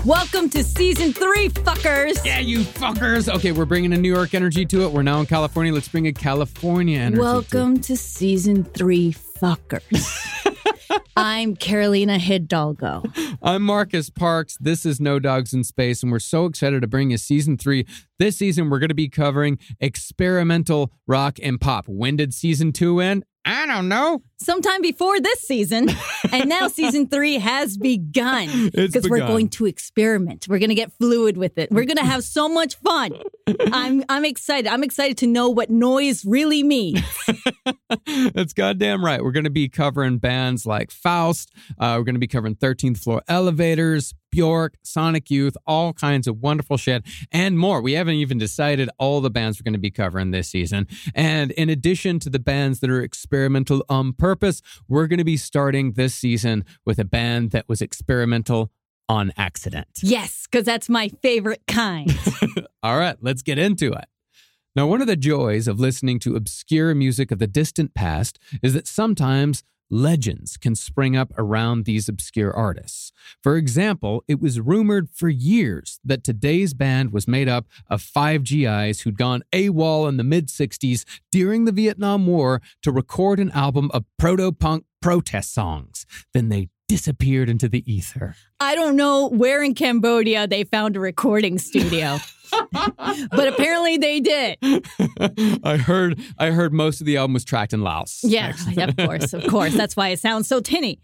Welcome to season 3, fuckers. Yeah, you fuckers. Okay, we're bringing a New York energy to it. We're now in California. Let's bring a California energy Welcome to season 3, fuckers. I'm Carolina Hidalgo. I'm Marcus Parks. This is No Dogs in Space, and we're so excited to bring you season 3. This season, we're going to be covering experimental rock and pop. When did season 2 end? I don't know. Sometime before this season. And now season 3 has begun. Because we're going to experiment. We're going to get fluid with it. We're going to have so much fun. I'm excited. I'm excited to know what noise really means. That's goddamn right. We're going to be covering bands like Faust. We're going to be covering 13th Floor Elevators, Bjork, Sonic Youth, all kinds of wonderful shit, and more. We haven't even decided all the bands we're going to be covering this season. And in addition to the bands that are experimental on purpose, we're going to be starting this season with a band that was experimental on accident. Yes, because that's my favorite kind. All right, let's get into it. Now, one of the joys of listening to obscure music of the distant past is that sometimes legends can spring up around these obscure artists. For example, it was rumored for years that today's band was made up of 5 GIs who'd gone AWOL in the mid-60s during the Vietnam War to record an album of proto-punk protest songs. Then they disappeared into the ether. I don't know where in Cambodia they found a recording studio. But apparently they did. I heard most of the album was tracked in Laos. Yeah, of course. That's why it sounds so tinny.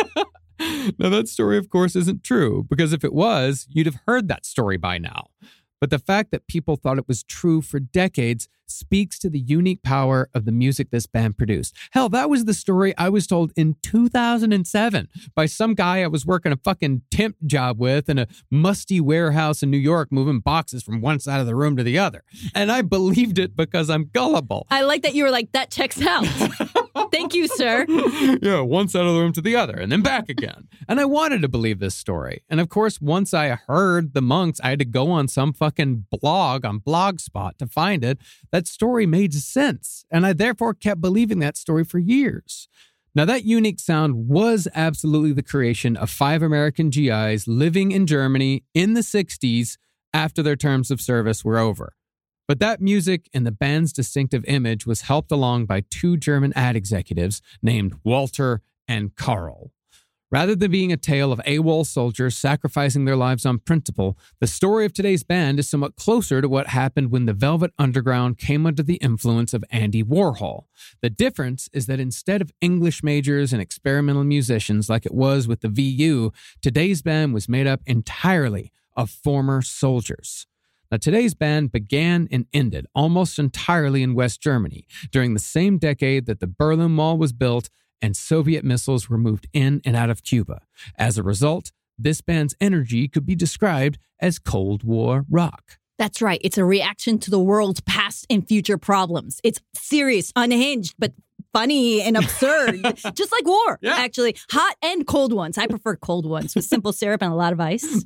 Now, that story, of course, isn't true, because if it was, you'd have heard that story by now. But the fact that people thought it was true for decades speaks to the unique power of the music this band produced. Hell, that was the story I was told in 2007 by some guy I was working a fucking temp job with in a musty warehouse in New York, moving boxes from one side of the room to the other. And I believed it because I'm gullible. I like that you were like, that checks out. Thank you, sir. Yeah, one side of the room to the other and then back again. And I wanted to believe this story. And of course, once I heard the Monks, I had to go on some fucking blog on Blogspot to find it. That story made sense. And I therefore kept believing that story for years. Now, that unique sound was absolutely the creation of 5 American GIs living in Germany in the 60s after their terms of service were over. But that music and the band's distinctive image was helped along by 2 German ad executives named Walter and Karl. Rather than being a tale of AWOL soldiers sacrificing their lives on principle, the story of today's band is somewhat closer to what happened when the Velvet Underground came under the influence of Andy Warhol. The difference is that instead of English majors and experimental musicians like it was with the VU, today's band was made up entirely of former soldiers. Now, today's band began and ended almost entirely in West Germany during the same decade that the Berlin Wall was built and Soviet missiles were moved in and out of Cuba. As a result, this band's energy could be described as Cold War rock. That's right. It's a reaction to the world's past and future problems. It's serious, unhinged, but funny and absurd. Just like war, actually. Hot and cold ones. I prefer cold ones with simple syrup and a lot of ice.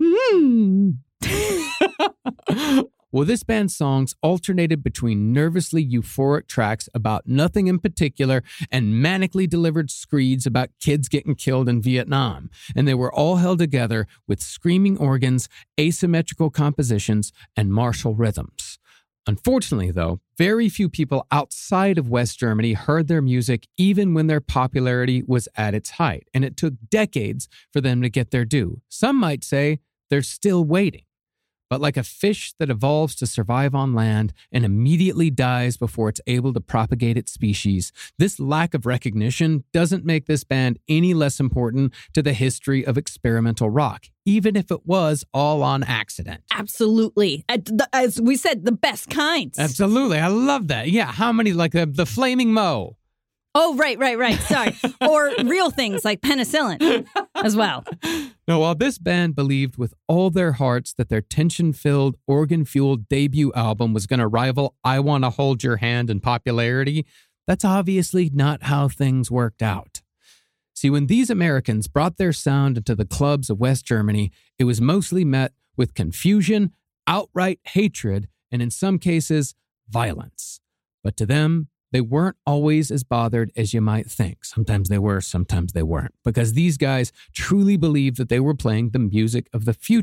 Well, this band's songs alternated between nervously euphoric tracks about nothing in particular and manically delivered screeds about kids getting killed in Vietnam. And they were all held together with screaming organs, asymmetrical compositions, and martial rhythms. Unfortunately, though, very few people outside of West Germany heard their music even when their popularity was at its height. And it took decades for them to get their due. Some might say they're still waiting. But like a fish that evolves to survive on land and immediately dies before it's able to propagate its species, this lack of recognition doesn't make this band any less important to the history of experimental rock, even if it was all on accident. Absolutely. As we said, the best kinds. Absolutely. I love that. Yeah, how many, like the Flaming Moe? Oh, right. Sorry. Or real things like penicillin as well. Now, while this band believed with all their hearts that their tension-filled, organ-fueled debut album was going to rival I Wanna Hold Your Hand in popularity, that's obviously not how things worked out. See, when these Americans brought their sound into the clubs of West Germany, it was mostly met with confusion, outright hatred, and in some cases, violence. But to them, they weren't always as bothered as you might think. Sometimes they were, sometimes they weren't, because these guys truly believed that they were playing the music of the future.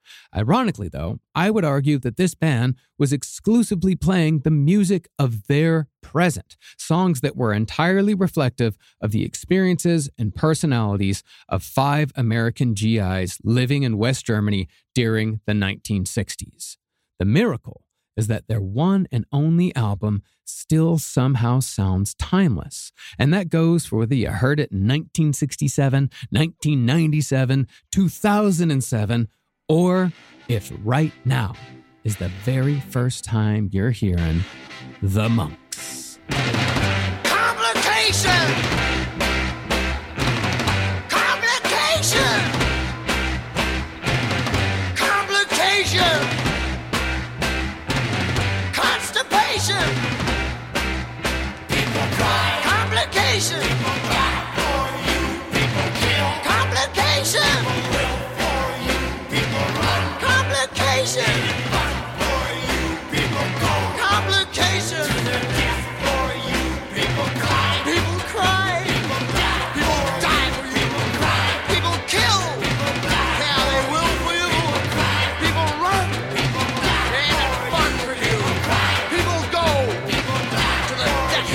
Ironically, though, I would argue that this band was exclusively playing the music of their present, songs that were entirely reflective of the experiences and personalities of 5 American GIs living in West Germany during the 1960s. The miracle is that their one and only album still somehow sounds timeless. And that goes for whether you heard it in 1967, 1997, 2007, or if right now is the very first time you're hearing The Monks. Complication! Complication! Complication! Constipation! People cry. Complication! People die for you. People kill. Complication! People will for you. People run. Complication! Run for you. People go. Complication! To their death for you. People cry. People cry. People die. People die for you. People cry. People kill. People die. Yeah, they will for you. People cry. People run. People die. They ain't that fun for you. People cry. People go. People die. To their death.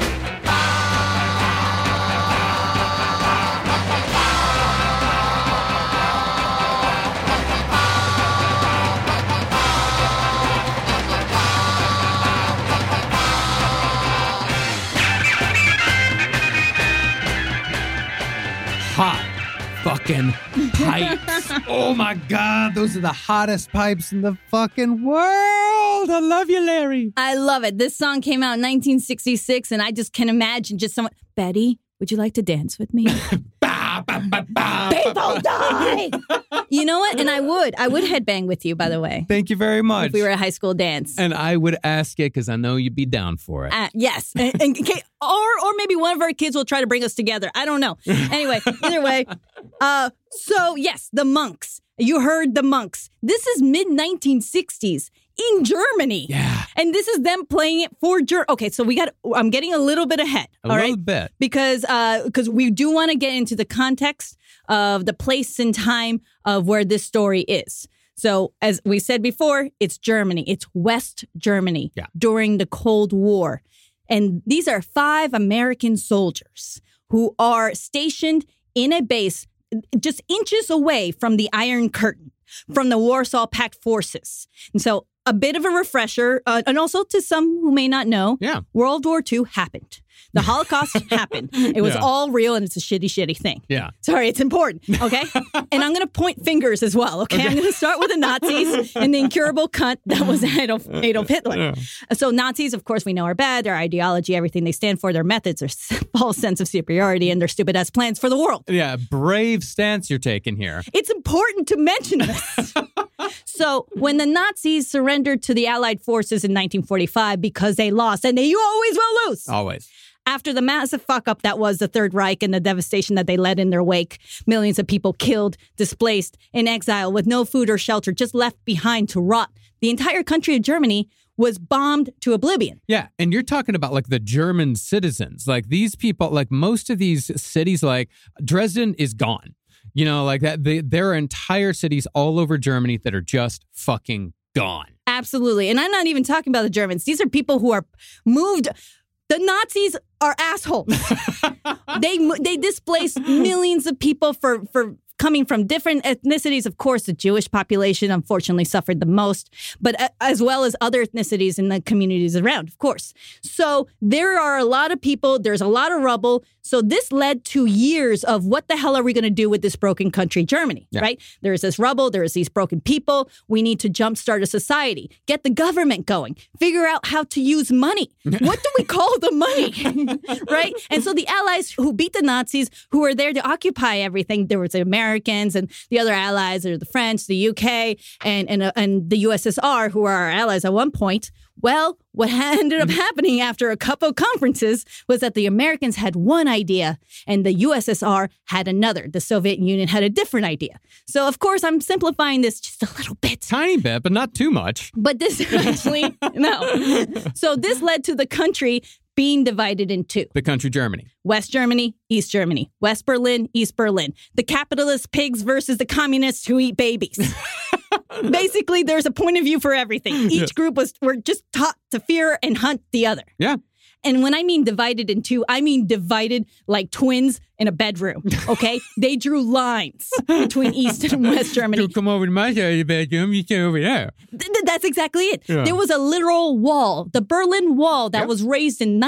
Hot fucking pipes. Oh my God, those are the hottest pipes in the fucking world. I love you, Larry. I love it. This song came out in 1966, and I just can imagine just someone, Betty, would you like to dance with me? People die! You know what? And I would headbang with you, by the way. Thank you very much. If we were at high school dance. And I would ask it because I know you'd be down for it. Yes. Or maybe one of our kids will try to bring us together. I don't know. Anyway, either way. So yes, the Monks. You heard the Monks. This is mid-1960s in Germany. Yeah. And this is them playing it for Germany. Okay, so I'm getting a little bit ahead. A little bit. Because we do want to get into the context of the place and time of where this story is. So as we said before, it's Germany. It's West Germany during the Cold War. And these are 5 American soldiers who are stationed in a base just inches away from the Iron Curtain, from the Warsaw Pact forces. And so a bit of a refresher, and also to some who may not know, World War II happened. The Holocaust happened. It was all real, and it's a shitty, shitty thing. Yeah. Sorry, it's important, okay? And I'm going to point fingers as well, okay? I'm going to start with the Nazis and the incurable cunt that was Adolf Hitler. Yeah. So Nazis, of course, we know are bad. Their ideology, everything they stand for, their methods, their false sense of superiority, and their stupid-ass plans for the world. Yeah, brave stance you're taking here. It's important to mention this. So when the Nazis surrendered to the Allied forces in 1945 because they lost, and you always will lose. Always. After the massive fuck-up that was the Third Reich and the devastation that they led in their wake, millions of people killed, displaced, in exile, with no food or shelter, just left behind to rot. The entire country of Germany was bombed to oblivion. Yeah, and you're talking about like the German citizens. Like these people, like most of these cities, like Dresden is gone. You know, like that. There are entire cities all over Germany that are just fucking gone. Absolutely. And I'm not even talking about the Germans. These are people who are moved. The Nazis are assholes. They displaced millions of people for coming from different ethnicities. Of course, the Jewish population unfortunately suffered the most, but as well as other ethnicities in the communities around, of course. So there are a lot of people. There's a lot of rubble. So this led to years of what the hell are we going to do with this broken country, Germany, right? There's this rubble. There's these broken people. We need to jumpstart a society, get the government going, figure out how to use money. What do we call the money, right? And so the Allies who beat the Nazis, who were there to occupy everything, there was the Americans and the other allies, or the French, the UK, and the USSR, who were our allies at one point. Well, what ended up happening after a couple of conferences was that the Americans had one idea and the USSR had another. The Soviet Union had a different idea. So, of course, I'm simplifying this just a little bit. Tiny bit, but not too much. But this actually, no. So this led to the country being divided in two. The country Germany. West Germany, East Germany. West Berlin, East Berlin. The capitalist pigs versus the communists who eat babies. Basically, there's a point of view for everything. Each group were just taught to fear and hunt the other. Yeah. And when I mean divided in two, I mean divided like twins in a bedroom, okay? They drew lines between East and West Germany. You come over to my side of the bedroom, you stay over there. That's exactly it. Yeah. There was a literal wall, the Berlin Wall, that was raised in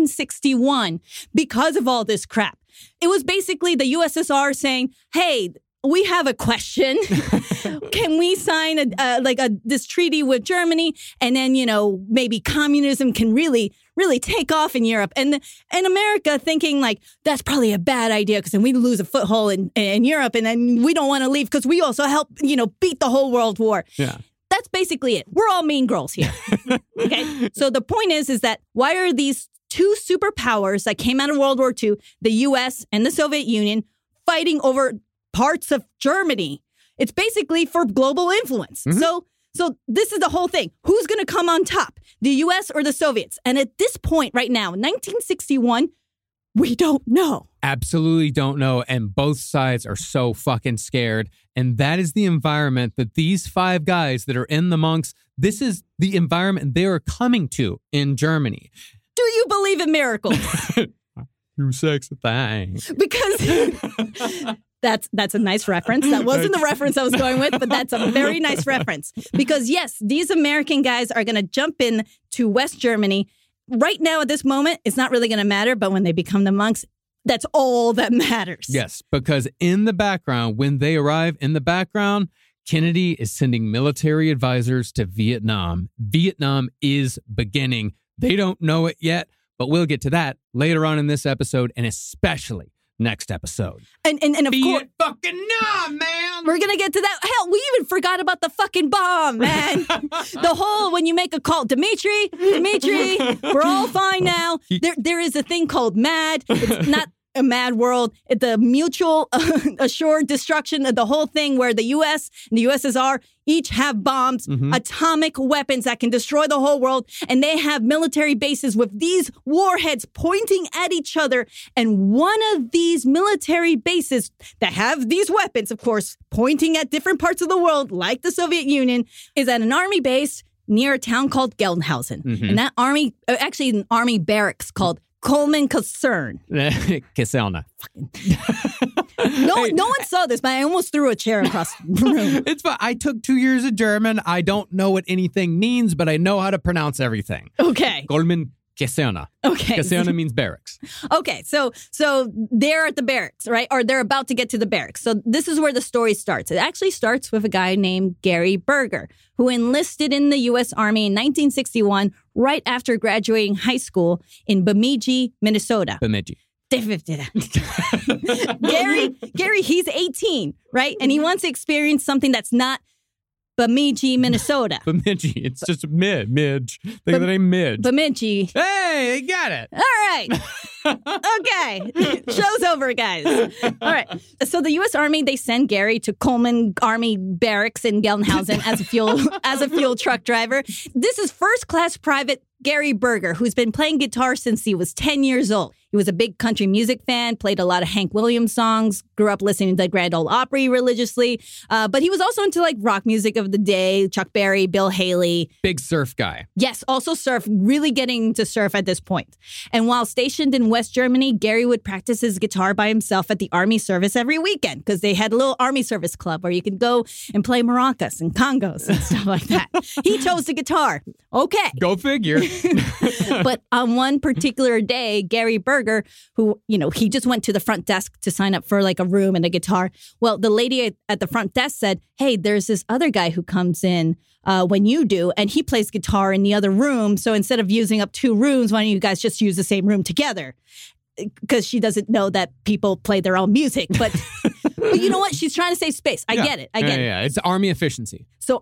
1961 because of all this crap. It was basically the USSR saying, hey, we have a question. Can we sign this treaty with Germany? And then, maybe communism can really take off in Europe. And America thinking like, that's probably a bad idea because then we lose a foothold in Europe. And then we don't want to leave because we also help, beat the whole world war. Yeah. That's basically it. We're all mean girls here. Okay. So the point is that why are these two superpowers that came out of World War II, the US and the Soviet Union, fighting over parts of Germany? It's basically for global influence. Mm-hmm. So this is the whole thing. Who's going to come on top, the U.S. or the Soviets? And at this point right now, 1961, we don't know. Absolutely don't know. And both sides are so fucking scared. And that is the environment that these 5 guys that are in the monks, this is the environment they are coming to in Germany. Do you believe in miracles? You sexy thing. Because that's a nice reference. That wasn't the reference I was going with, but that's a very nice reference. Because yes, these American guys are going to jump in to West Germany. Right now at this moment, it's not really going to matter, but when they become the monks, that's all that matters. Yes, because in the background, when they arrive in the background, Kennedy is sending military advisors to Vietnam. Vietnam is beginning. They don't know it yet, but we'll get to that later on in this episode, and especially next episode. And of course, fucking Nam, man. We're gonna get to that. Hell, we even forgot about the fucking bomb, man. The whole when you make a call, Dimitri, we're all fine now. There is a thing called MAD. It's not a mad world. The mutual assured destruction of the whole thing, where the U.S. and the USSR each have bombs, atomic weapons that can destroy the whole world, and they have military bases with these warheads pointing at each other. And one of these military bases that have these weapons, of course, pointing at different parts of the world, like the Soviet Union, is at an army base near a town called Gelnhausen. And that army, actually an army barracks called Coleman Kaserne. Kaserne. No one saw this, but I almost threw a chair across the room. It's fine. I took 2 years of German. I don't know what anything means, but I know how to pronounce everything. Okay. Coleman Kaserne. Okay. Kaserne means barracks. Okay, so they're at the barracks, right? Or they're about to get to the barracks. So this is where the story starts. It actually starts with a guy named Gary Berger, who enlisted in the U.S. Army in 1961, right after graduating high school in Bemidji, Minnesota. Bemidji. Gary, he's 18, right? And he wants to experience something that's not Bemidji, Minnesota. Bemidji. It's just Midge. Think of the name Midge. Bemidji. Hey, you got it. All right. Okay. Show's over, guys. All right. So the U.S. Army, they send Gary to Coleman Army Barracks in Gelnhausen as a fuel truck driver. This is first class private Gary Berger, who's been playing guitar since he was 10 years old. He was a big country music fan, played a lot of Hank Williams songs, grew up listening to the Grand Ole Opry religiously. But he was also into like rock music of the day, Chuck Berry, Bill Haley. Big surf guy. Yes, also surf, really getting into surf at this point. And while stationed in West Germany, Gary would practice his guitar by himself at the Army service every weekend because they had a little Army service club where you could go and play maracas and congos and stuff like that. He chose the guitar. Okay. Go figure. But on one particular day, Gary Berger, who, he just went to the front desk to sign up for like a room and a guitar. Well, the lady at the front desk said, hey, there's this other guy who comes in when you do, and he plays guitar in the other room. So instead of using up 2 rooms, why don't you guys just use the same room together? Because she doesn't know that people play their own music. But you know what? She's trying to save space. I get it. Yeah, it's Army efficiency. So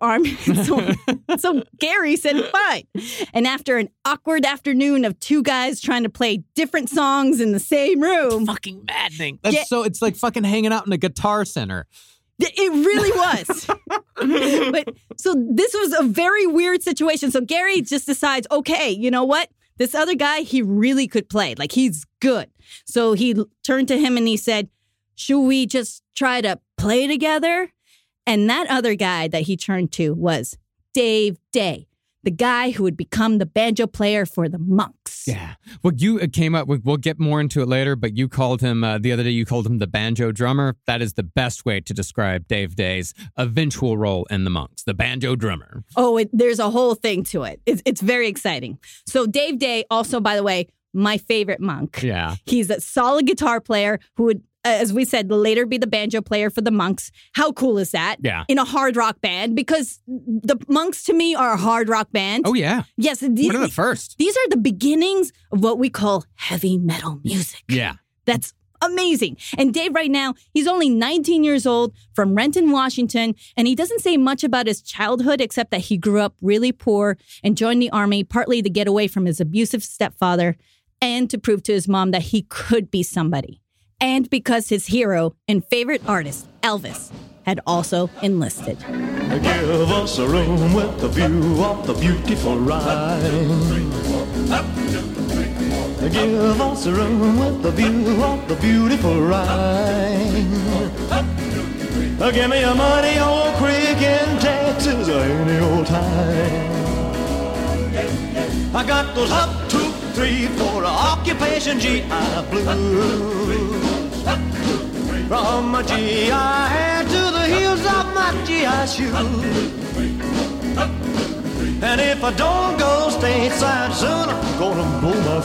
Gary said, fine. And after an awkward afternoon of 2 guys trying to play different songs in the same room. Fucking maddening. It's like fucking hanging out in a guitar center. It really was. But so this was a very weird situation. So Gary just decides, okay, you know what? This other guy, he really could play. Like, he's good. So he turned to him and he said, should we just try to play together? And that other guy that he turned to was Dave Day, the guy who would become the banjo player for the Monks. Yeah. Well, you came up, we'll get more into it later, but you called him, the other day, you called him the banjo drummer. That is the best way to describe Dave Day's eventual role in the Monks, the banjo drummer. Oh, there's a whole thing to it. It's very exciting. So Dave Day, also, by the way, my favorite Monk. Yeah. He's a solid guitar player who would, as we said, later be the banjo player for the Monks. How cool is that? Yeah. In a hard rock band, because the Monks to me are a hard rock band. Oh, yeah. Yes. One of the first. These are the beginnings of what we call heavy metal music. Yeah. That's amazing. And Dave right now, he's only 19 years old from Renton, Washington, and he doesn't say much about his childhood except that he grew up really poor and joined the army partly to get away from his abusive stepfather and to prove to his mom that he could be somebody. And because his hero and favorite artist, Elvis, had also enlisted. Give us a room with a view of the beautiful Rhine. Give us a room with a view of the beautiful Rhine. Give me a muddy old creek in Texas any old time. I got those up 2, 3, 4 occupation GI blues. From my GI hair to the heels of my GI shoes. And if I don't go stateside soon, I'm gonna blow my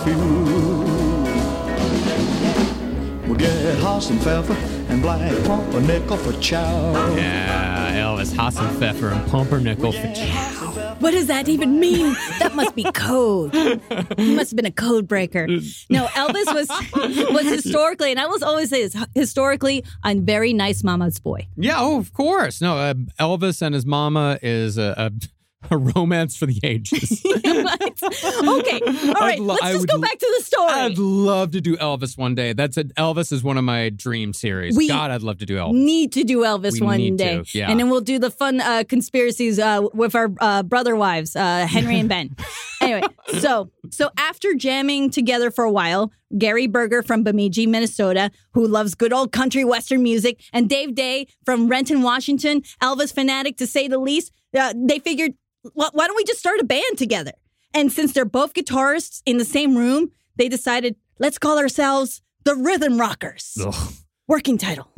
fuse. We'll get Hassenpfeffer and Black Pumpernickel for chow. Yeah, Elvis, Hassenpfeffer and Pumpernickel for chow. What does that even mean? That must be code. He must have been a code breaker. No, Elvis was historically, and I will always say this, historically, a very nice mama's boy. Yeah, oh, of course. No, Elvis and his mama is a romance for the ages. Okay, all right, let's just go back to the story. I'd love to do Elvis one day. Elvis is one of my dream series. God, I'd love to do Elvis. Need to do Elvis one day. Yeah. And then we'll do the fun conspiracies with our brother wives, Henry and Ben. Anyway, so after jamming together for a while, Gary Berger from Bemidji, Minnesota, who loves good old country western music, and Dave Day from Renton, Washington, Elvis fanatic to say the least, they figured, why don't we just start a band together? And since they're both guitarists in the same room, they decided, let's call ourselves the Rhythm Rockers. Ugh. Working title.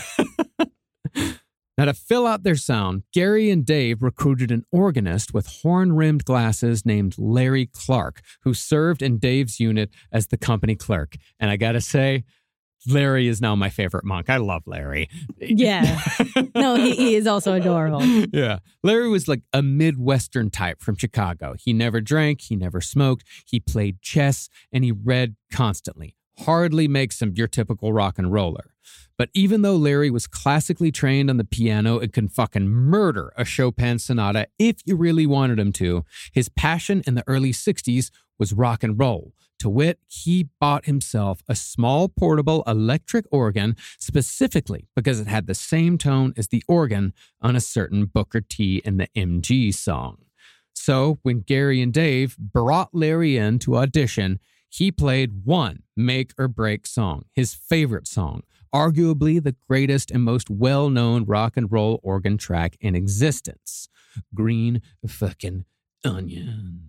Now, to fill out their sound, Gary and Dave recruited an organist with horn-rimmed glasses named Larry Clark, who served in Dave's unit as the company clerk. And I gotta say, Larry is now my favorite Monk. I love Larry. Yeah. No, he is also adorable. Yeah. Larry was like a Midwestern type from Chicago. He never drank, he never smoked, he played chess, and he read constantly. Hardly makes him your typical rock and roller. But even though Larry was classically trained on the piano and can fucking murder a Chopin sonata if you really wanted him to, his passion in the early 60s was rock and roll. To wit, he bought himself a small portable electric organ specifically because it had the same tone as the organ on a certain Booker T and the MG song. So when Gary and Dave brought Larry in to audition, he played one make or break song, his favorite song, arguably the greatest and most well-known rock and roll organ track in existence, Green Fucking Onions.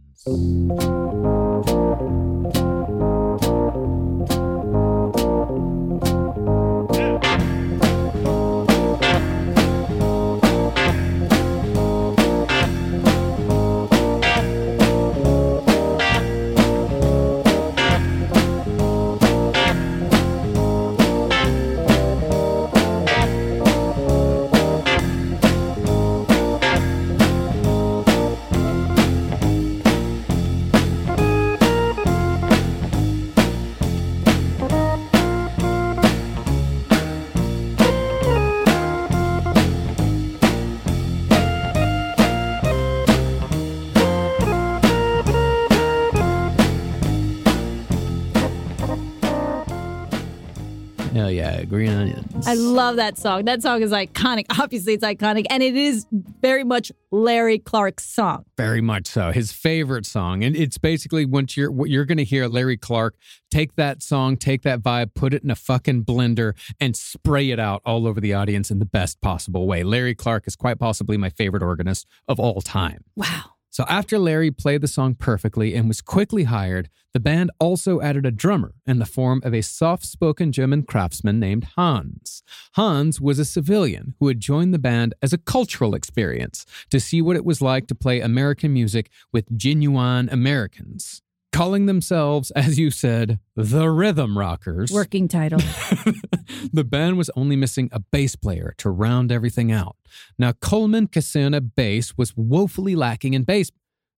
yeah, green onions. I love that song. That song is iconic. Obviously, it's iconic. And it is very much Larry Clark's song. Very much so. His favorite song. And it's basically what you're going to hear Larry Clark take that song, take that vibe, put it in a fucking blender and spray it out all over the audience in the best possible way. Larry Clark is quite possibly my favorite organist of all time. Wow. So after Larry played the song perfectly and was quickly hired, the band also added a drummer in the form of a soft-spoken German craftsman named Hans. Hans was a civilian who had joined the band as a cultural experience to see what it was like to play American music with genuine Americans. Calling themselves, as you said, the Rhythm Rockers. Working title. The band was only missing a bass player to round everything out. Now, Coleman Kasuna bass was woefully lacking in bass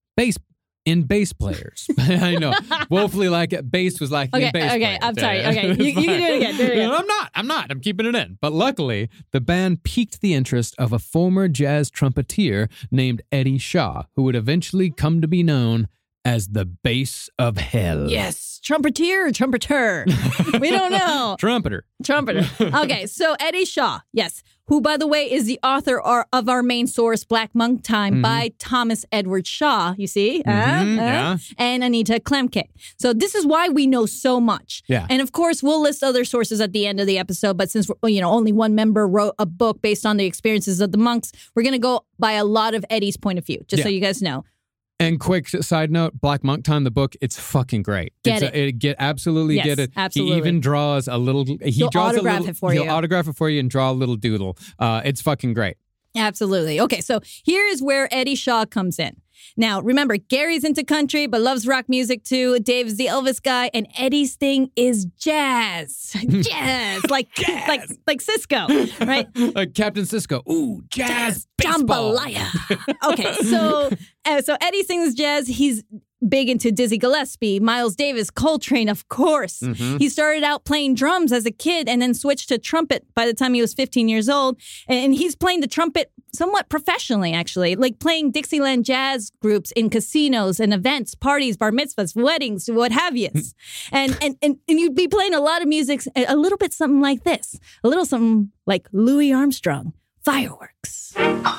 players. I know. Woefully bass was lacking in bass players. Okay, I'm sorry. Okay, you can do it again. Do it again. I'm not. I'm keeping it in. But luckily, the band piqued the interest of a former jazz trumpeter named Eddie Shaw, who would eventually come to be known as the Bass of Hell. Yes. Trumpeter or trumpeter? We don't know. Trumpeter. Okay, so Eddie Shaw, yes, who, by the way, is the author of our main source, Black Monk Time, by Thomas Edward Shaw, you see? Yeah. And Anita Klemke. So this is why we know so much. Yeah. And of course, we'll list other sources at the end of the episode, but since only one member wrote a book based on the experiences of the monks, we're going to go by a lot of Eddie's point of view, just so you guys know. And quick side note, Black Monk Time, the book, it's fucking great. Absolutely yes, get it. Absolutely. He even draws a little. He'll autograph it for you. He'll autograph it for you and draw a little doodle. It's fucking great. Absolutely. Okay, so here is where Eddie Shaw comes in. Now, remember, Gary's into country, but loves rock music too. Dave's the Elvis guy, and Eddie's thing is jazz. Jazz, like Cisco, right? Like Captain Cisco. Ooh, jazz baseball. Jambalaya. Okay, so Eddie sings jazz. He's big into Dizzy Gillespie, Miles Davis, Coltrane, of course. He started out playing drums as a kid and then switched to trumpet by the time he was 15 years old. And he's playing the trumpet somewhat professionally, actually, like playing Dixieland jazz groups in casinos and events, parties, bar mitzvahs, weddings, what have you. And you'd be playing a lot of music, a little bit something like this, a little something like Louis Armstrong, Fireworks.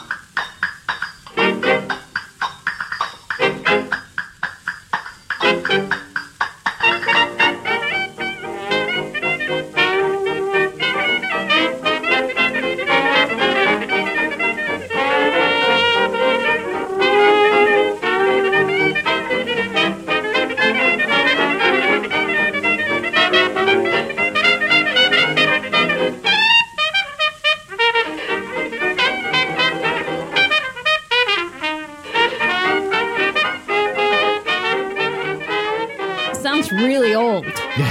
Really old.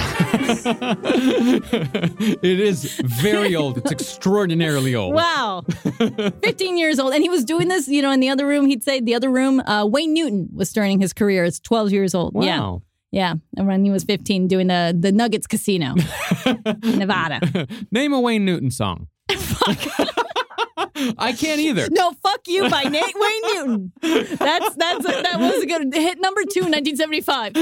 It is very old. It's extraordinarily old. Wow. 15 years old. And he was doing this, in the other room, he'd say the other room, Wayne Newton was starting his career as 12 years old. Wow. Yeah. And when he was 15 doing the Nuggets Casino in Nevada. Name a Wayne Newton song. Fuck. I can't either. No, Fuck You by Wayne Newton. That was a good hit number 2 in 1975.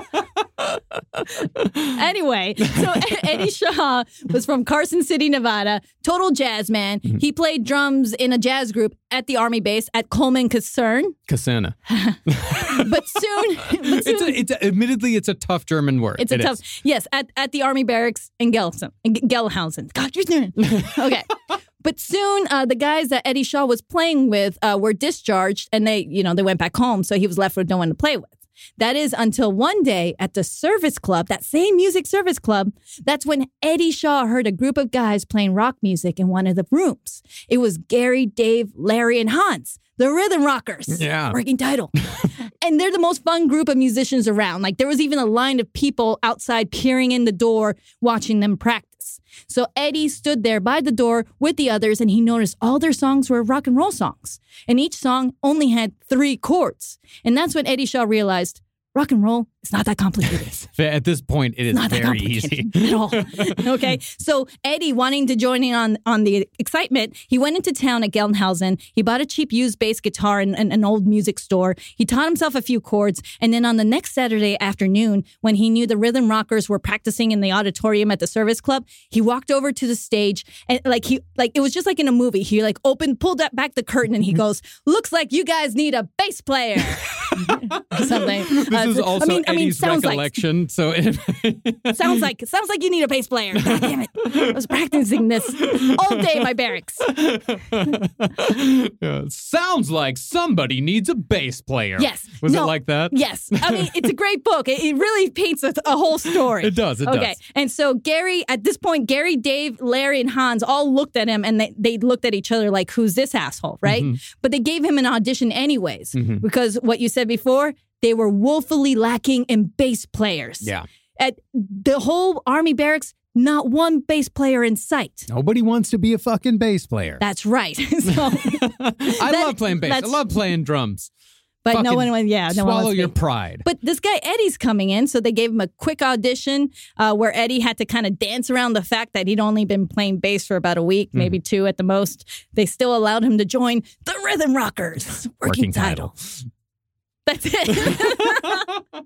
Anyway, so Eddie Shaw was from Carson City, Nevada, total jazz man. He played drums in a jazz group at the Army base at Coleman Kasuna. But soon admittedly, it's a tough German word. It's tough. Yes, at the Army barracks in Gelhausen. God, you're doing it. Okay. But soon, the guys that Eddie Shaw was playing with were discharged, and they went back home, so he was left with no one to play with. That is until one day at the service club, that same music service club, that's when Eddie Shaw heard a group of guys playing rock music in one of the rooms. It was Gary, Dave, Larry, and Hans, the Rhythm Rockers. Yeah. Working title. And they're the most fun group of musicians around. Like, there was even a line of people outside peering in the door, watching them practice. So Eddie stood there by the door with the others, and he noticed all their songs were rock and roll songs. And each song only had 3 chords. And that's when Eddie Shaw realized rock and roll, it's not that complicated. At this point, it is Not that very easy. complicated at all. Okay, so Eddie, wanting to join in on the excitement, he went into town at Gelnhausen. He bought a cheap used bass guitar in an old music store. He taught himself a few chords, and then on the next Saturday afternoon, when he knew the Rhythm Rockers were practicing in the auditorium at the service club, he walked over to the stage and it was just like in a movie. He pulled back the curtain, and he goes, "Looks like you guys need a bass player." Something. This is also Eddie's recollection. So sounds like you need a bass player. God damn it! I was practicing this all day in my barracks. Sounds like somebody needs a bass player. Yes. Was it like that? Yes. I mean, it's a great book. It really paints a whole story. It does. It does. And so at this point, Gary, Dave, Larry, and Hans all looked at him, and they looked at each other like, "Who's this asshole?" Right? Mm-hmm. But they gave him an audition anyways, because what you said before, they were woefully lacking in bass players. Yeah. At the whole Army barracks, not one bass player in sight. Nobody wants to be a fucking bass player. That's right. I love playing bass. I love playing drums. But fucking no one went, swallow your pride. But this guy Eddie's coming in, so they gave him a quick audition where Eddie had to kind of dance around the fact that he'd only been playing bass for about a week, maybe 2 at the most. They still allowed him to join the Rhythm Rockers. Working title. That's it.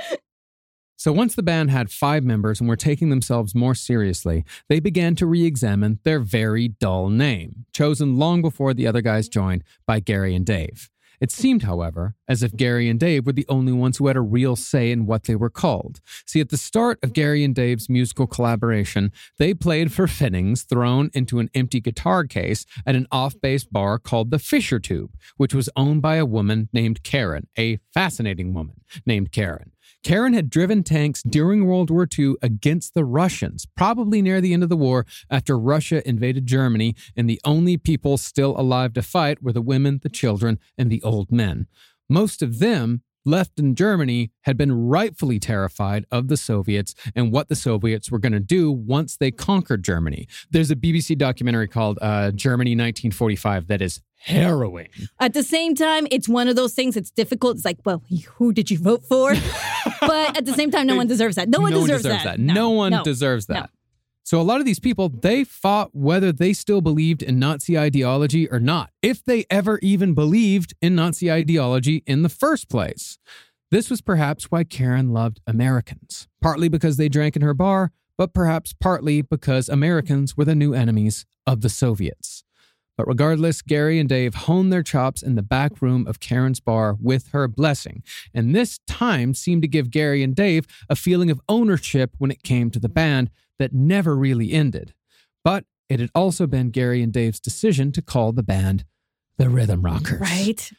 So once the band had 5 members and were taking themselves more seriously, they began to re-examine their very dull name, chosen long before the other guys joined by Gary and Dave. It seemed, however, as if Gary and Dave were the only ones who had a real say in what they were called. See, at the start of Gary and Dave's musical collaboration, they played for fittings thrown into an empty guitar case at an off-base bar called the Fisher Tube, which was owned by a woman named Karen, a fascinating woman named Karen. Karen had driven tanks during World War II against the Russians, probably near the end of the war after Russia invaded Germany, and the only people still alive to fight were the women, the children, and the old men. Most of them, left in Germany, had been rightfully terrified of the Soviets and what the Soviets were going to do once they conquered Germany. There's a BBC documentary called Germany 1945 that is harrowing. At the same time, it's one of those things that's difficult. It's like, well, who did you vote for? But at the same time, no one deserves that. No one deserves that. No one deserves that. No. So a lot of these people, they fought whether they still believed in Nazi ideology or not, if they ever even believed in Nazi ideology in the first place. This was perhaps why Karen loved Americans, partly because they drank in her bar, but perhaps partly because Americans were the new enemies of the Soviets. But regardless, Gary and Dave honed their chops in the back room of Karen's bar with her blessing, and this time seemed to give Gary and Dave a feeling of ownership when it came to the band that never really ended. But it had also been Gary and Dave's decision to call the band the Rhythm Rockers. Right.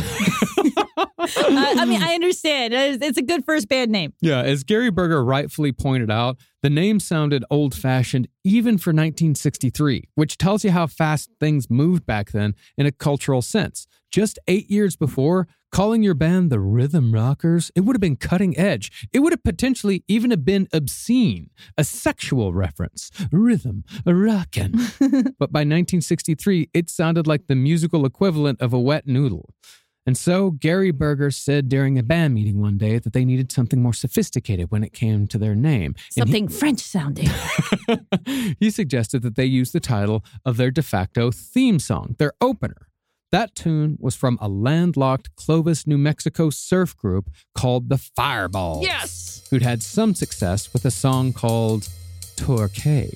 I mean, I understand. It's a good first band name. Yeah, as Gary Berger rightfully pointed out, the name sounded old-fashioned even for 1963, which tells you how fast things moved back then in a cultural sense. Just 8 years before, calling your band the Rhythm Rockers, it would have been cutting edge. It would have potentially even have been obscene, a sexual reference. Rhythm, rockin'. But by 1963, it sounded like the musical equivalent of a wet noodle. And so Gary Berger said during a band meeting one day that they needed something more sophisticated when it came to their name. Something French sounding. He suggested that they use the title of their de facto theme song, their opener. That tune was from a landlocked Clovis, New Mexico surf group called the Fireballs. Yes! Who'd had some success with a song called Torquay.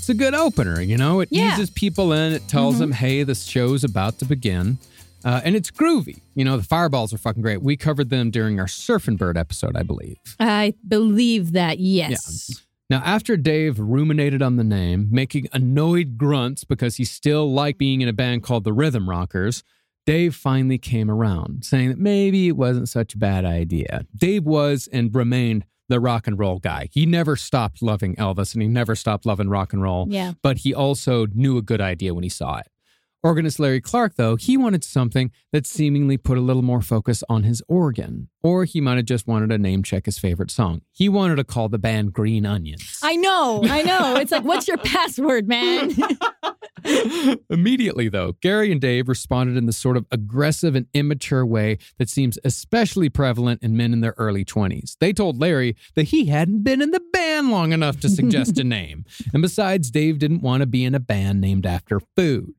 It's a good opener, you know? It Yeah. eases people in. It tells them, hey, the show's about to begin. And it's groovy. You know, the Fireballs are fucking great. We covered them during our Surfin' Bird episode, I believe. I believe that, yes. Yeah. Now, after Dave ruminated on the name, making annoyed grunts because he still liked being in a band called the Rhythm Rockers, Dave finally came around, saying that maybe it wasn't such a bad idea. Dave was and remained the rock and roll guy. He never stopped loving Elvis and he never stopped loving rock and roll. Yeah. But he also knew a good idea when he saw it. Organist Larry Clark, though, he wanted something that seemingly put a little more focus on his organ. Or he might have just wanted to name check his favorite song. He wanted to call the band Green Onions. I know. It's like, what's your password, man? Immediately, though, Gary and Dave responded in the sort of aggressive and immature way that seems especially prevalent in men in their early 20s. They told Larry that he hadn't been in the band long enough to suggest a name. And besides, Dave didn't want to be in a band named after food.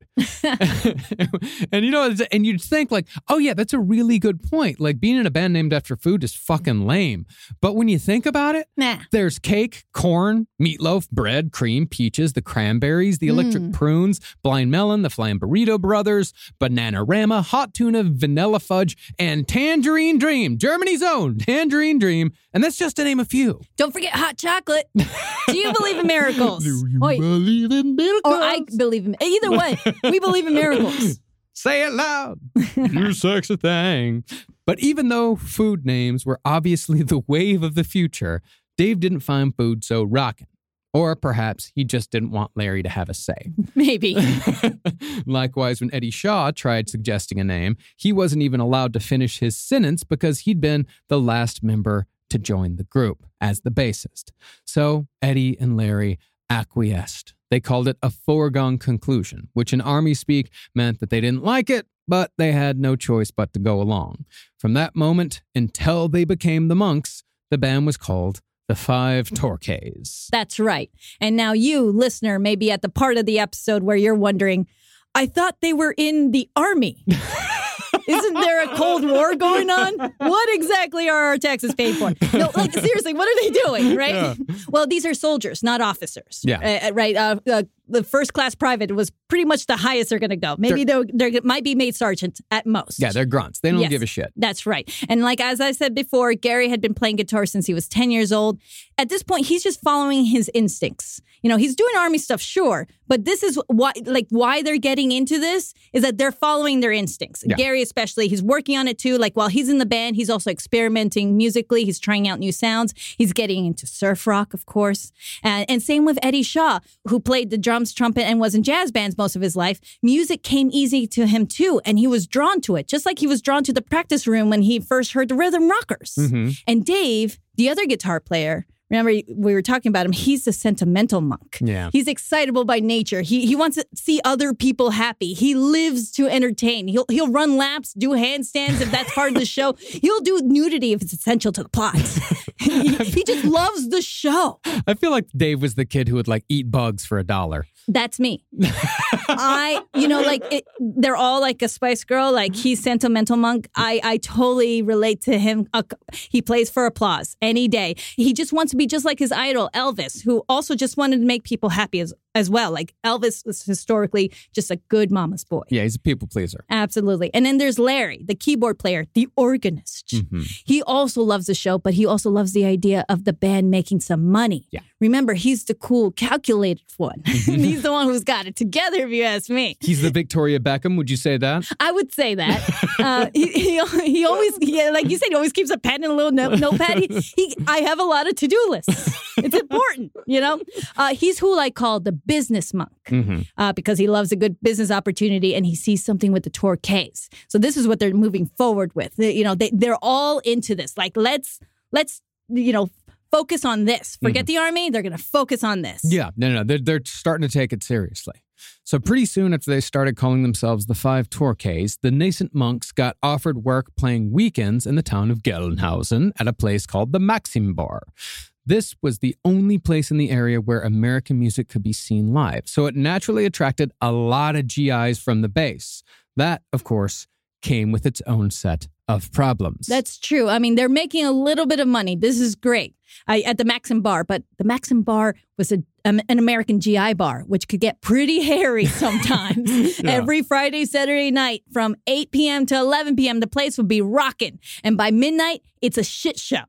And you know, and you'd think like, oh yeah, that's a really good point. Like being in a band named after food is fucking lame. But when you think about it, Nah. there's cake, corn, meatloaf, bread, cream, peaches, the cranberries, the electric prunes, blind melon, the flying burrito brothers, Bananarama, hot tuna, vanilla fudge, and Tangerine Dream, Germany's own Tangerine Dream. And that's just to name a few. Don't forget hot chocolate. Do you believe in miracles? Do you Wait, believe in miracles? or I believe in either way. We believe in miracles. Say it loud. You sexy thing. But even though food names were obviously the wave of the future, Dave didn't find food so rockin'. Or perhaps he just didn't want Larry to have a say. Maybe. Likewise, when Eddie Shaw tried suggesting a name, he wasn't even allowed to finish his sentence because he'd been the last member to join the group as the bassist. So Eddie and Larry acquiesced. They called it a foregone conclusion, which in Army speak meant that they didn't like it, but they had no choice but to go along. From that moment until they became the Monks, the band was called the Five Torquays. That's right. And now you, listener, may be at the part of the episode where you're wondering, I thought they were in the Army. Isn't there a Cold War going on? What exactly are our taxes paid for? No, like, seriously, what are they doing, right? Yeah. Well, these are soldiers, not officers. Yeah. Right. The first class private was pretty much the highest they're going to go. Maybe they might be made sergeant at most. Yeah, they're grunts. They don't Yes, give a shit. That's right. And like, as I said before, Gary had been playing guitar since he was 10 years old. At this point, he's just following his instincts. You know, he's doing Army stuff, sure, but this is why they're getting into this is that they're following their instincts. Yeah. Gary especially, he's working on it too. Like while he's in the band, he's also experimenting musically. He's trying out new sounds. He's getting into surf rock, of course. And same with Eddie Shaw, who played the drums, trumpet, and was in jazz bands most of his life. Music came easy to him too, and he was drawn to it, just like he was drawn to the practice room when he first heard the Rhythm Rockers. Mm-hmm. And Dave, the other guitar player, remember we were talking about him, he's a sentimental monk. Yeah. He's excitable by nature. He wants to see other people happy. He lives to entertain. He'll run laps, do handstands if that's part of the show. He'll do nudity if it's essential to the plot. He just loves the show. I feel like Dave was the kid who would like eat bugs for $1. That's me. They're all like a Spice Girl. Like he's sentimental monk. I totally relate to him. He plays for applause any day. He just wants to be just like his idol, Elvis, who also just wanted to make people happy as well. Like Elvis was historically just a good mama's boy. Yeah, he's a people pleaser. Absolutely. And then there's Larry, the keyboard player, the organist. Mm-hmm. He also loves the show, but he also loves the idea of the band making some money. Yeah. Remember, he's the cool, calculated one. He's the one who's got it together, if you ask me. He's the Victoria Beckham. Would you say that? I would say that. He always, like you said, he always keeps a pen and a little notepad. I have a lot of to-do lists. It's important, you know? He's who I call the business monk because he loves a good business opportunity and he sees something with the Torquays. So this is what they're moving forward with. They're all into this. Like, let's focus on this. Forget the Army. They're going to focus on this. Yeah, no. They're starting to take it seriously. So pretty soon after they started calling themselves the Five Torquays, the nascent monks got offered work playing weekends in the town of Gelnhausen at a place called the Maxim Bar. This was the only place in the area where American music could be seen live, so it naturally attracted a lot of GIs from the base. That, of course, came with its own set of problems. That's true. I mean, they're making a little bit of money. This is great at the Maxim Bar, but the Maxim Bar was an American GI bar, which could get pretty hairy sometimes. Yeah. Every Friday, Saturday night from 8 p.m. to 11 p.m., the place would be rocking. And by midnight, it's a shit show.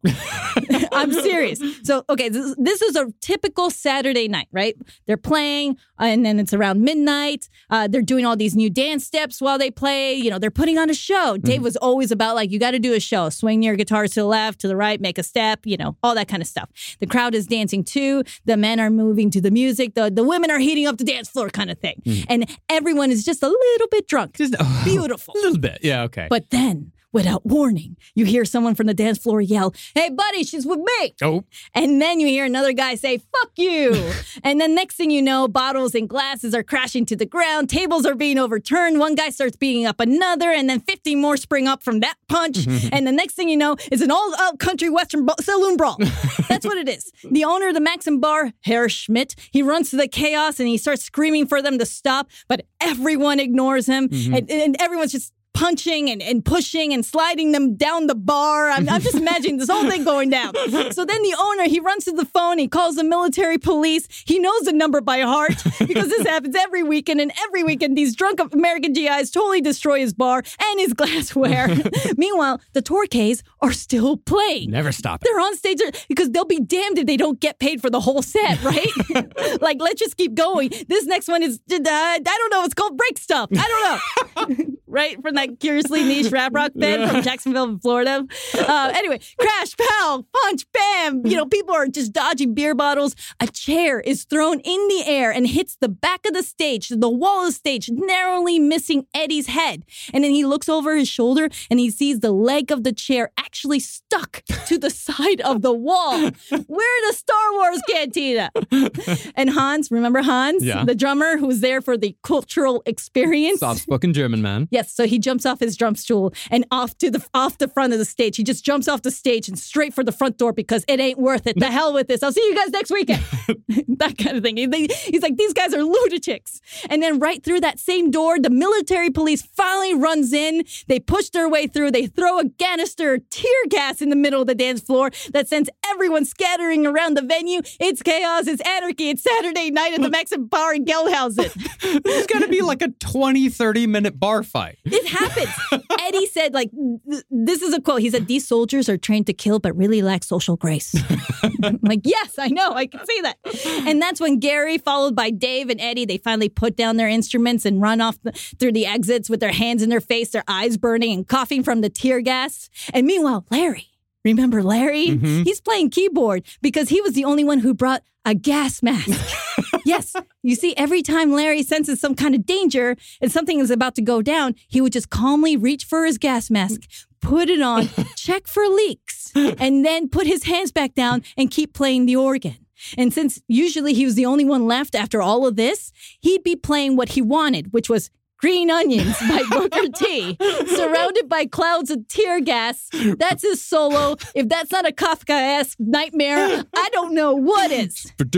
I'm serious. So, okay, this is a typical Saturday night, right? They're playing, and then it's around midnight. They're doing all these new dance steps while they play. You know, they're putting on a show. Dave was always about, like, you got to do a show. Swing your guitars to the left, to the right, make a step, you know, all that kind of stuff. The crowd is dancing too. The men are moving to the music. The women are heating up the dance floor kind of thing. And everyone is just a little bit drunk. Just Beautiful. a little bit. Yeah, okay. But then, without warning, you hear someone from the dance floor yell, "Hey, buddy, she's with me." Oh. And then you hear another guy say, "Fuck you." And then next thing you know, bottles and glasses are crashing to the ground. Tables are being overturned. One guy starts beating up another, and then 50 more spring up from that punch. And the next thing you know, it's an all-out country western saloon brawl. That's what it is. The owner of the Maxim bar, Herr Schmidt, he runs to the chaos and he starts screaming for them to stop, but everyone ignores him. And everyone's just punching and pushing and sliding them down the bar. I'm just imagining this whole thing going down. So then the owner, he runs to the phone. He calls the military police. He knows the number by heart because this happens every weekend. And every weekend, these drunk American GIs totally destroy his bar and his glassware. Meanwhile, the Torquays are still playing. Never stop it. They're on stage because they'll be damned if they don't get paid for the whole set, right? Like, let's just keep going. This next one is, I don't know, it's called Break Stuff. I don't know. Right? From that curiously niche rap rock band from Jacksonville, Florida. Anyway, crash, pow, punch, bam. You know, people are just dodging beer bottles. A chair is thrown in the air and hits the back of the stage, the wall of the stage, narrowly missing Eddie's head. And then he looks over his shoulder and he sees the leg of the chair actually stuck to the side of the wall. We're in a Star Wars cantina. And Hans, remember Hans? Yeah. The drummer who was there for the cultural experience? Soft-spoken German man. Yes, so he jumps off his drum stool and off the front of the stage. He just jumps off the stage and straight for the front door because it ain't worth it. The hell with this. I'll see you guys next weekend. That kind of thing. He's like, these guys are lunatics. And then right through that same door, the military police finally runs in. They push their way through. They throw a canister of tear gas in the middle of the dance floor that sends everyone scattering around the venue. It's chaos. It's anarchy. It's Saturday night at the Maxim Bar in Geldhausen. It's going to be like a 20, 30-minute bar fight. It happens. Eddie said, like, this is a quote. He said, "These soldiers are trained to kill, but really lack social grace." I'm like, yes, I know. I can see that. And that's when Gary, followed by Dave and Eddie, they finally put down their instruments and run off through the exits with their hands in their face, their eyes burning and coughing from the tear gas. And meanwhile, Larry. Remember Larry? Mm-hmm. He's playing keyboard because he was the only one who brought a gas mask. Yes. You see, every time Larry senses some kind of danger and something is about to go down, he would just calmly reach for his gas mask, put it on, check for leaks, and then put his hands back down and keep playing the organ. And since usually he was the only one left after all of this, he'd be playing what he wanted, which was Green Onions by Booker T, surrounded by clouds of tear gas. That's his solo. If that's not a Kafkaesque nightmare, I don't know what is. In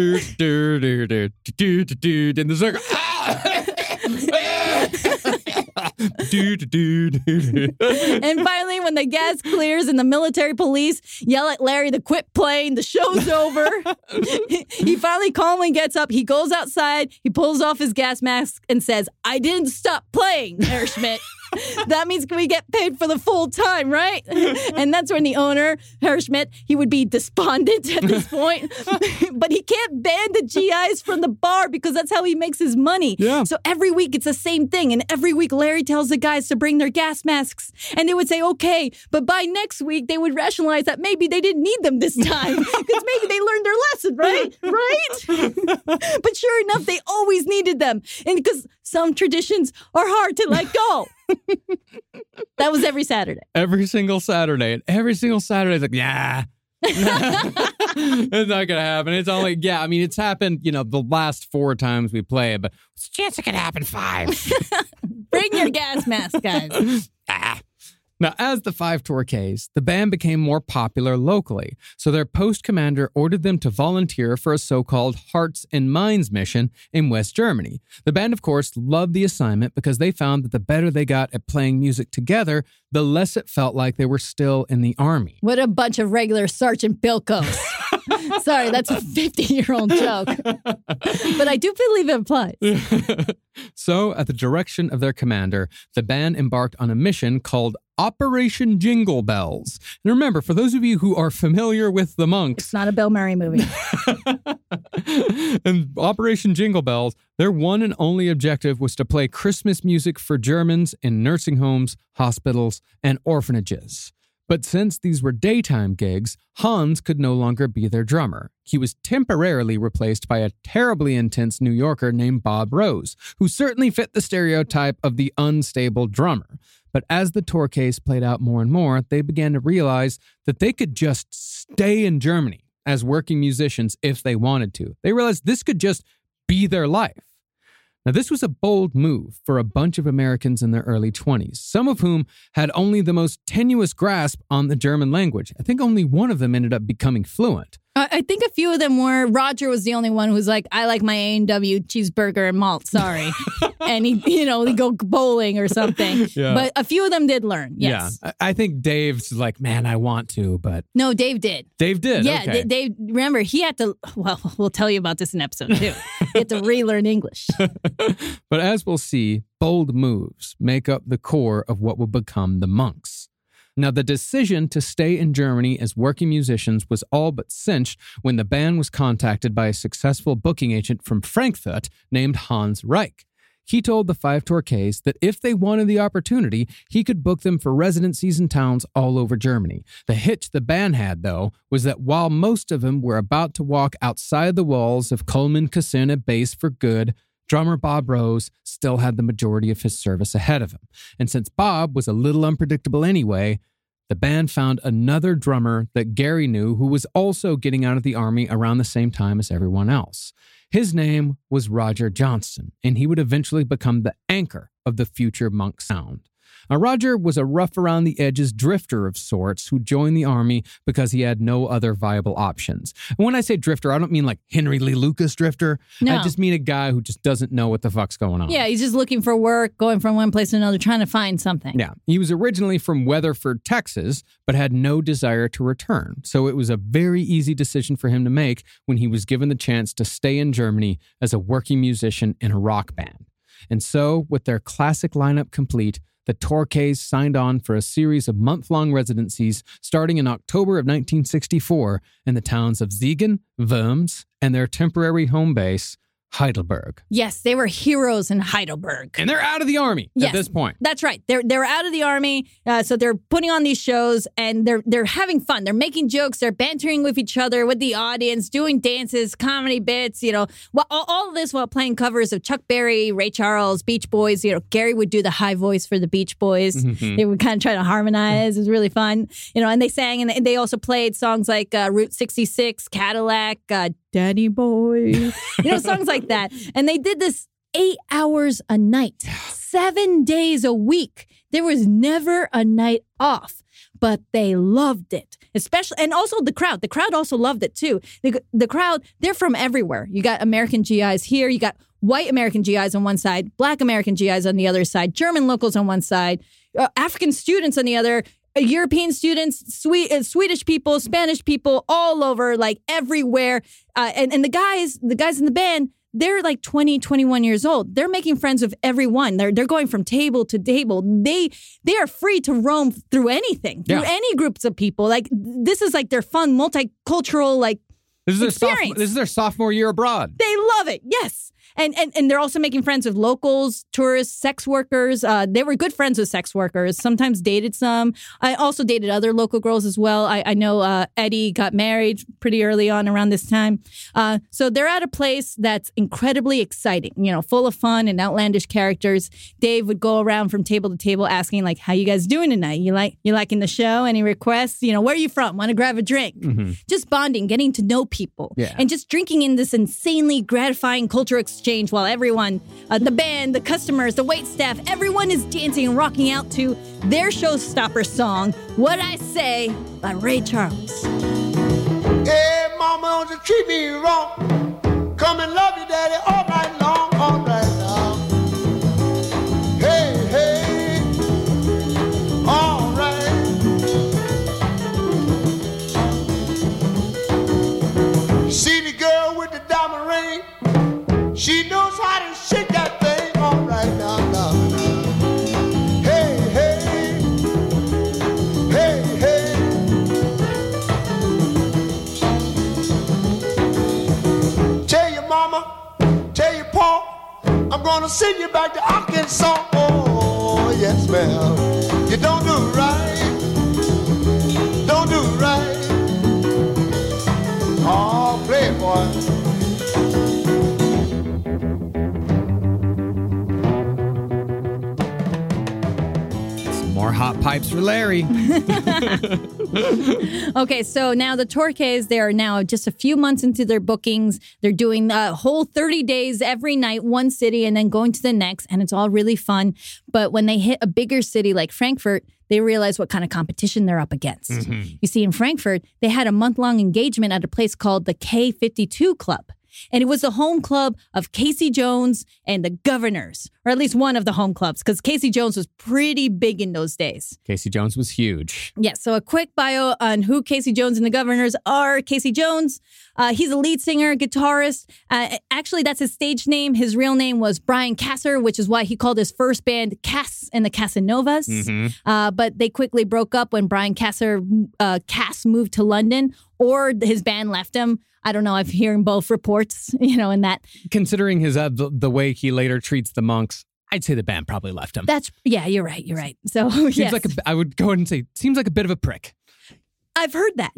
the circle. And finally, when the gas clears and the military police yell at Larry to quit playing, the show's over. He finally calmly gets up. He goes outside. He pulls off his gas mask and says, "I didn't stop playing, Herr Schmidt. That means we get paid for the full time, right?" And that's when the owner, Herr Schmidt, he would be despondent at this point. But he can't ban the GIs from the bar because that's how he makes his money. Yeah. So every week it's the same thing. And every week Larry tells the guys to bring their gas masks. And they would say, okay, but by next week they would rationalize that maybe they didn't need them this time because maybe they learned their lesson, right? Right? But sure enough, they always needed them. And because some traditions are hard to let go. That was every Saturday. Every single Saturday. And every single Saturday, it's like, yeah. It's not going to happen. It's only, I mean, it's happened, the last 4 times we play, but what's the chance it could happen 5? Bring your gas mask, guys. Now, as the 5 Torquays, the band became more popular locally, so their post commander ordered them to volunteer for a so-called Hearts and Minds mission in West Germany. The band, of course, loved the assignment because they found that the better they got at playing music together, the less it felt like they were still in the army. What a bunch of regular Sergeant Bilkos. Sorry, that's a 50-year-old joke. But I do believe it applies. So, at the direction of their commander, the band embarked on a mission called Operation Jingle Bells. And remember, for those of you who are familiar with the Monks... It's not a Bill Murray movie. And Operation Jingle Bells, their one and only objective was to play Christmas music for Germans in nursing homes, hospitals, and orphanages. But since these were daytime gigs, Hans could no longer be their drummer. He was temporarily replaced by a terribly intense New Yorker named Bob Rose, who certainly fit the stereotype of the unstable drummer. But as the tour case played out more and more, they began to realize that they could just stay in Germany as working musicians if they wanted to. They realized this could just be their life. Now, this was a bold move for a bunch of Americans in their early 20s, some of whom had only the most tenuous grasp on the German language. I think only one of them ended up becoming fluent. I think a few of them were. Roger was the only one who was like, I like my A&W cheeseburger and malt, sorry. And he'd go bowling or something. Yeah. But a few of them did learn, yes. Yeah, I think Dave's like, man, I want to, but... No, Dave did. Dave did, yeah, okay. Dave, remember, he had to, well, we'll tell you about this in episode 2. He had to relearn English. But as we'll see, bold moves make up the core of what will become the Monks. Now, the decision to stay in Germany as working musicians was all but cinched when the band was contacted by a successful booking agent from Frankfurt named Hans Reich. He told the Five Torquays that if they wanted the opportunity, he could book them for residencies in towns all over Germany. The hitch the band had, though, was that while most of them were about to walk outside the walls of Coleman Kaserne Base for good, drummer Bob Rose still had the majority of his service ahead of him. And since Bob was a little unpredictable anyway, the band found another drummer that Gary knew who was also getting out of the army around the same time as everyone else. His name was Roger Johnston, and he would eventually become the anchor of the future Monk sound. Now, Roger was a rough-around-the-edges drifter of sorts who joined the army because he had no other viable options. And when I say drifter, I don't mean like Henry Lee Lucas drifter. No. I just mean a guy who just doesn't know what the fuck's going on. Yeah, he's just looking for work, going from one place to another, trying to find something. Yeah, he was originally from Weatherford, Texas, but had no desire to return. So it was a very easy decision for him to make when he was given the chance to stay in Germany as a working musician in a rock band. And so, with their classic lineup complete, the Torquays signed on for a series of month-long residencies starting in October of 1964 in the towns of Siegen, Worms, and their temporary home base, Heidelberg. Yes, they were heroes in Heidelberg. And they're out of the army at this point. That's right. They're out of the army, so they're putting on these shows, and they're having fun. They're making jokes. They're bantering with each other, with the audience, doing dances, comedy bits, all of this while playing covers of Chuck Berry, Ray Charles, Beach Boys. Gary would do the high voice for the Beach Boys. Mm-hmm. They would kind of try to harmonize. It was really fun. And they sang, and they also played songs like Route 66, Cadillac, Daddy Boy, songs like that. And they did this 8 hours a night, 7 days a week. There was never a night off, but they loved it. Especially, and also the crowd. The crowd also loved it too. The crowd, they're from everywhere. You got American GIs here. You got white American GIs on one side, black American GIs on the other side, German locals on one side, African students on the other, European students, Swedish people, Spanish people, all over, like everywhere. And the guys in the band, they're like 20, 21 years old. They're making friends with everyone. They're going from table to table. They are free to roam through anything, through any groups of people. Like, this is like their fun, multicultural, experience. This is their sophomore year abroad. They love it, yes. And they're also making friends with locals, tourists, sex workers. They were good friends with sex workers, sometimes dated some. I also dated other local girls as well. I know Eddie got married pretty early on around this time. So they're at a place that's incredibly exciting, full of fun and outlandish characters. Dave would go around from table to table asking, like, how you guys doing tonight? You liking the show? Any requests? Where are you from? Want to grab a drink? Mm-hmm. Just bonding, getting to know people. Yeah. And just drinking in this insanely gratifying cultural exchange while everyone, the band, the customers, the waitstaff, everyone is dancing and rocking out to their showstopper song, What I Say by Ray Charles. Hey, mama, don't you treat me wrong. Come and love you, daddy, all night long, all night long. Hey, hey, all right. gonna send you back to Arkansas. Oh, yes, ma'am. You don't do right. Don't do right. Oh, play it, boy. More hot pipes for Larry. Okay, so now the Torques, they are now just a few months into their bookings. They're doing a whole 30 days every night, one city, and then going to the next, and it's all really fun. But when they hit a bigger city like Frankfurt, they realize what kind of competition they're up against. Mm-hmm. You see, in Frankfurt, they had a month-long engagement at a place called the K52 Club. And it was the home club of Casey Jones and the Governors, or at least one of the home clubs, because Casey Jones was pretty big in those days. Casey Jones was huge. Yeah, so a quick bio on who Casey Jones and the Governors are. Casey Jones, he's a lead singer, guitarist. Actually, that's his stage name. His real name was Brian Casser, which is why he called his first band Cass and the Casanovas. Mm-hmm. But they quickly broke up when Brian Cass moved to London, or his band left him. I don't know. I've hearing both reports, in that. Considering his the way he later treats the monks, I'd say the band probably left him. You're right. You're right. So seems like I would go ahead and say, seems like a bit of a prick. I've heard that.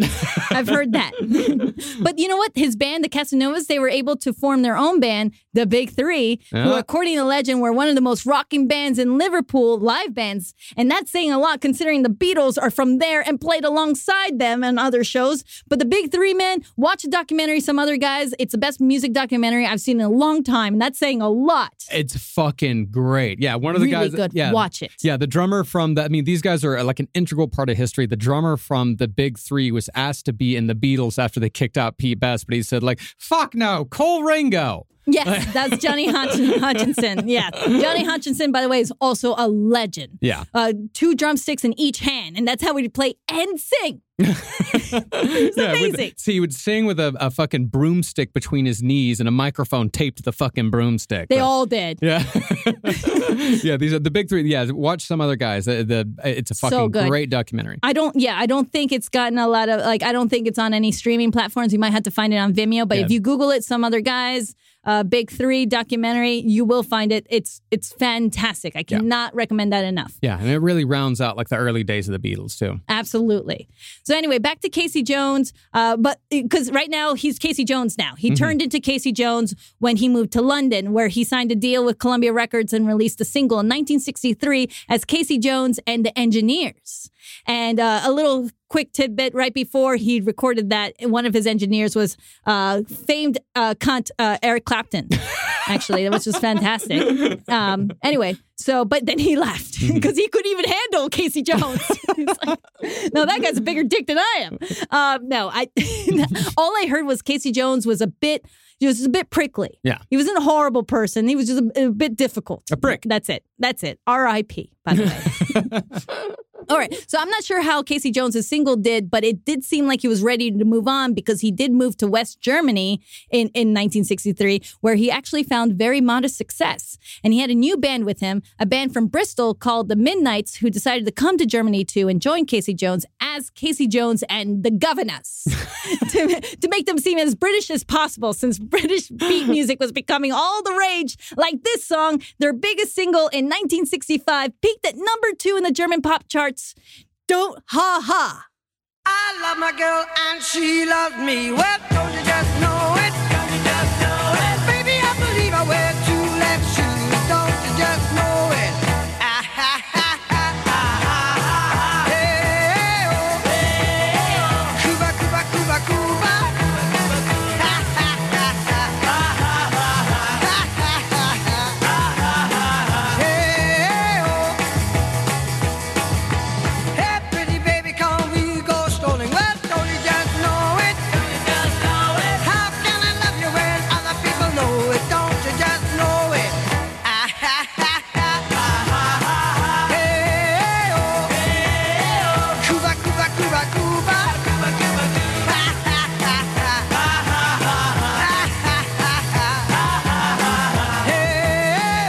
But you know what? His band, the Casanovas, they were able to form their own band, the Big Three, who, according to legend, were one of the most rocking bands in Liverpool, live bands. And that's saying a lot considering the Beatles are from there and played alongside them on other shows. But the Big Three, man, watch a documentary, Some Other Guys. It's the best music documentary I've seen in a long time. And that's saying a lot. It's fucking great. Yeah, one of the really guys. Good. Yeah, watch it. Yeah, the drummer from these guys are like an integral part of history. The drummer from the Big Three was asked to be in the Beatles after they kicked out Pete Best, but he said, fuck no, Cole Ringo. Yes, that's Johnny Hutchinson. Yeah. Johnny Hutchinson, by the way, is also a legend. Yeah. 2 drumsticks in each hand, and that's how we'd play and sing. It's amazing. He would sing with a fucking broomstick between his knees and a microphone taped to the fucking broomstick. They all did. Yeah. Yeah, these are the Big Three. Yeah, watch Some Other Guys. It's a fucking great documentary. I don't think it's gotten a lot of, I don't think it's on any streaming platforms. You might have to find it on Vimeo, but if you Google it, Some Other Guys, Big Three documentary, you will find it. It's fantastic. I cannot recommend that enough. Yeah, and it really rounds out the early days of the Beatles too. Absolutely. So anyway, back to Casey Jones, but because right now he's Casey Jones now. He turned into Casey Jones when he moved to London, where he signed a deal with Columbia Records and released a single in 1963 as Casey Jones and the Engineers. And a little quick tidbit, right before he recorded that, one of his engineers was famed cunt Eric Clapton. Actually, that was just fantastic. Anyway, but then he left because he couldn't even handle Casey Jones. He's like, no, that guy's a bigger dick than I am. All I heard was Casey Jones was a bit prickly. Yeah. He wasn't a horrible person. He was just a bit difficult. A prick. That's it. R.I.P., by the way. All right. So I'm not sure how Casey Jones' single did, but it did seem like he was ready to move on because he did move to West Germany in 1963, where he actually found very modest success. And he had a new band with him, a band from Bristol called the Midnights, who decided to come to Germany too and join Casey Jones as Casey Jones and the Governors to make them seem as British as possible, since British beat music was becoming all the rage. Like this song, their biggest single in 1965, peaked at number 2 in the German pop charts. Don't ha ha. I love my girl and she loves me. Well, don't you just know it? Don't you just know it? Baby, I believe I wear 2 left shoes. Don't you just know it? Ah ha ha ha ha ha. Hey oh, hey oh. Cuba, Cuba, Cuba, Cuba. Ha ha ha ha ha ha ha. Hey oh. Hey, pretty baby, come we go strolling. Well, don't you just know it? Don't you just know it? How can I love you when other people know it? Don't you just know it? Ah ha ha ha ha ha. Hey oh, hey oh. Cuba, Cuba, Cuba, Cuba. Cuba, Cuba, Cuba. Ha ha ha ha ha ha ha. Hey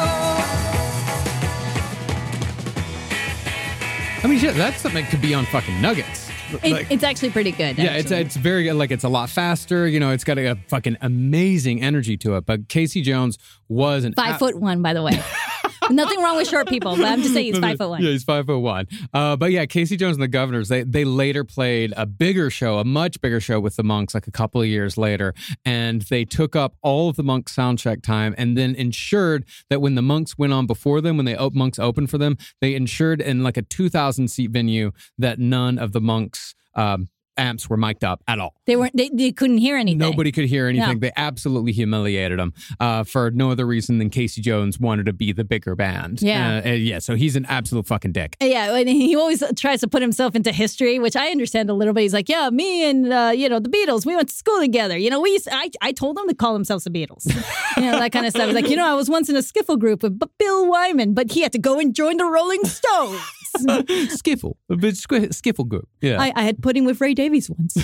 oh. I mean, shit, that's something that could be on fucking Nuggets. It's actually pretty good. Yeah, it's very good. Like, it's a lot faster. You know, it's got a fucking amazing energy to it. But Casey Jones was an 5'1", by the way. Nothing wrong with short people, but I'm just saying he's 5'1". Yeah, he's 5'1". But yeah, Casey Jones and the Governors, they later played a much bigger show with the Monks, like a couple of years later. And they took up all of the Monks soundcheck time and then ensured that when the Monks went on before them, when Monks opened for them, they ensured in like a 2,000 seat venue that none of the Monks amps were mic'd up at all. They couldn't hear anything. Nobody could hear anything. No. They absolutely humiliated them for no other reason than Casey Jones wanted to be the bigger band. Yeah. So he's an absolute fucking dick. Yeah, and he always tries to put himself into history, which I understand a little bit. He's like, yeah, me and the Beatles, we went to school together. You know, I told them to call themselves the Beatles. That kind of stuff. He's like, I was once in a skiffle group with Bill Wyman, but he had to go and join the Rolling Stones. Skiffle, a bit skiffle group. Yeah, I had pudding with Ray Davies once.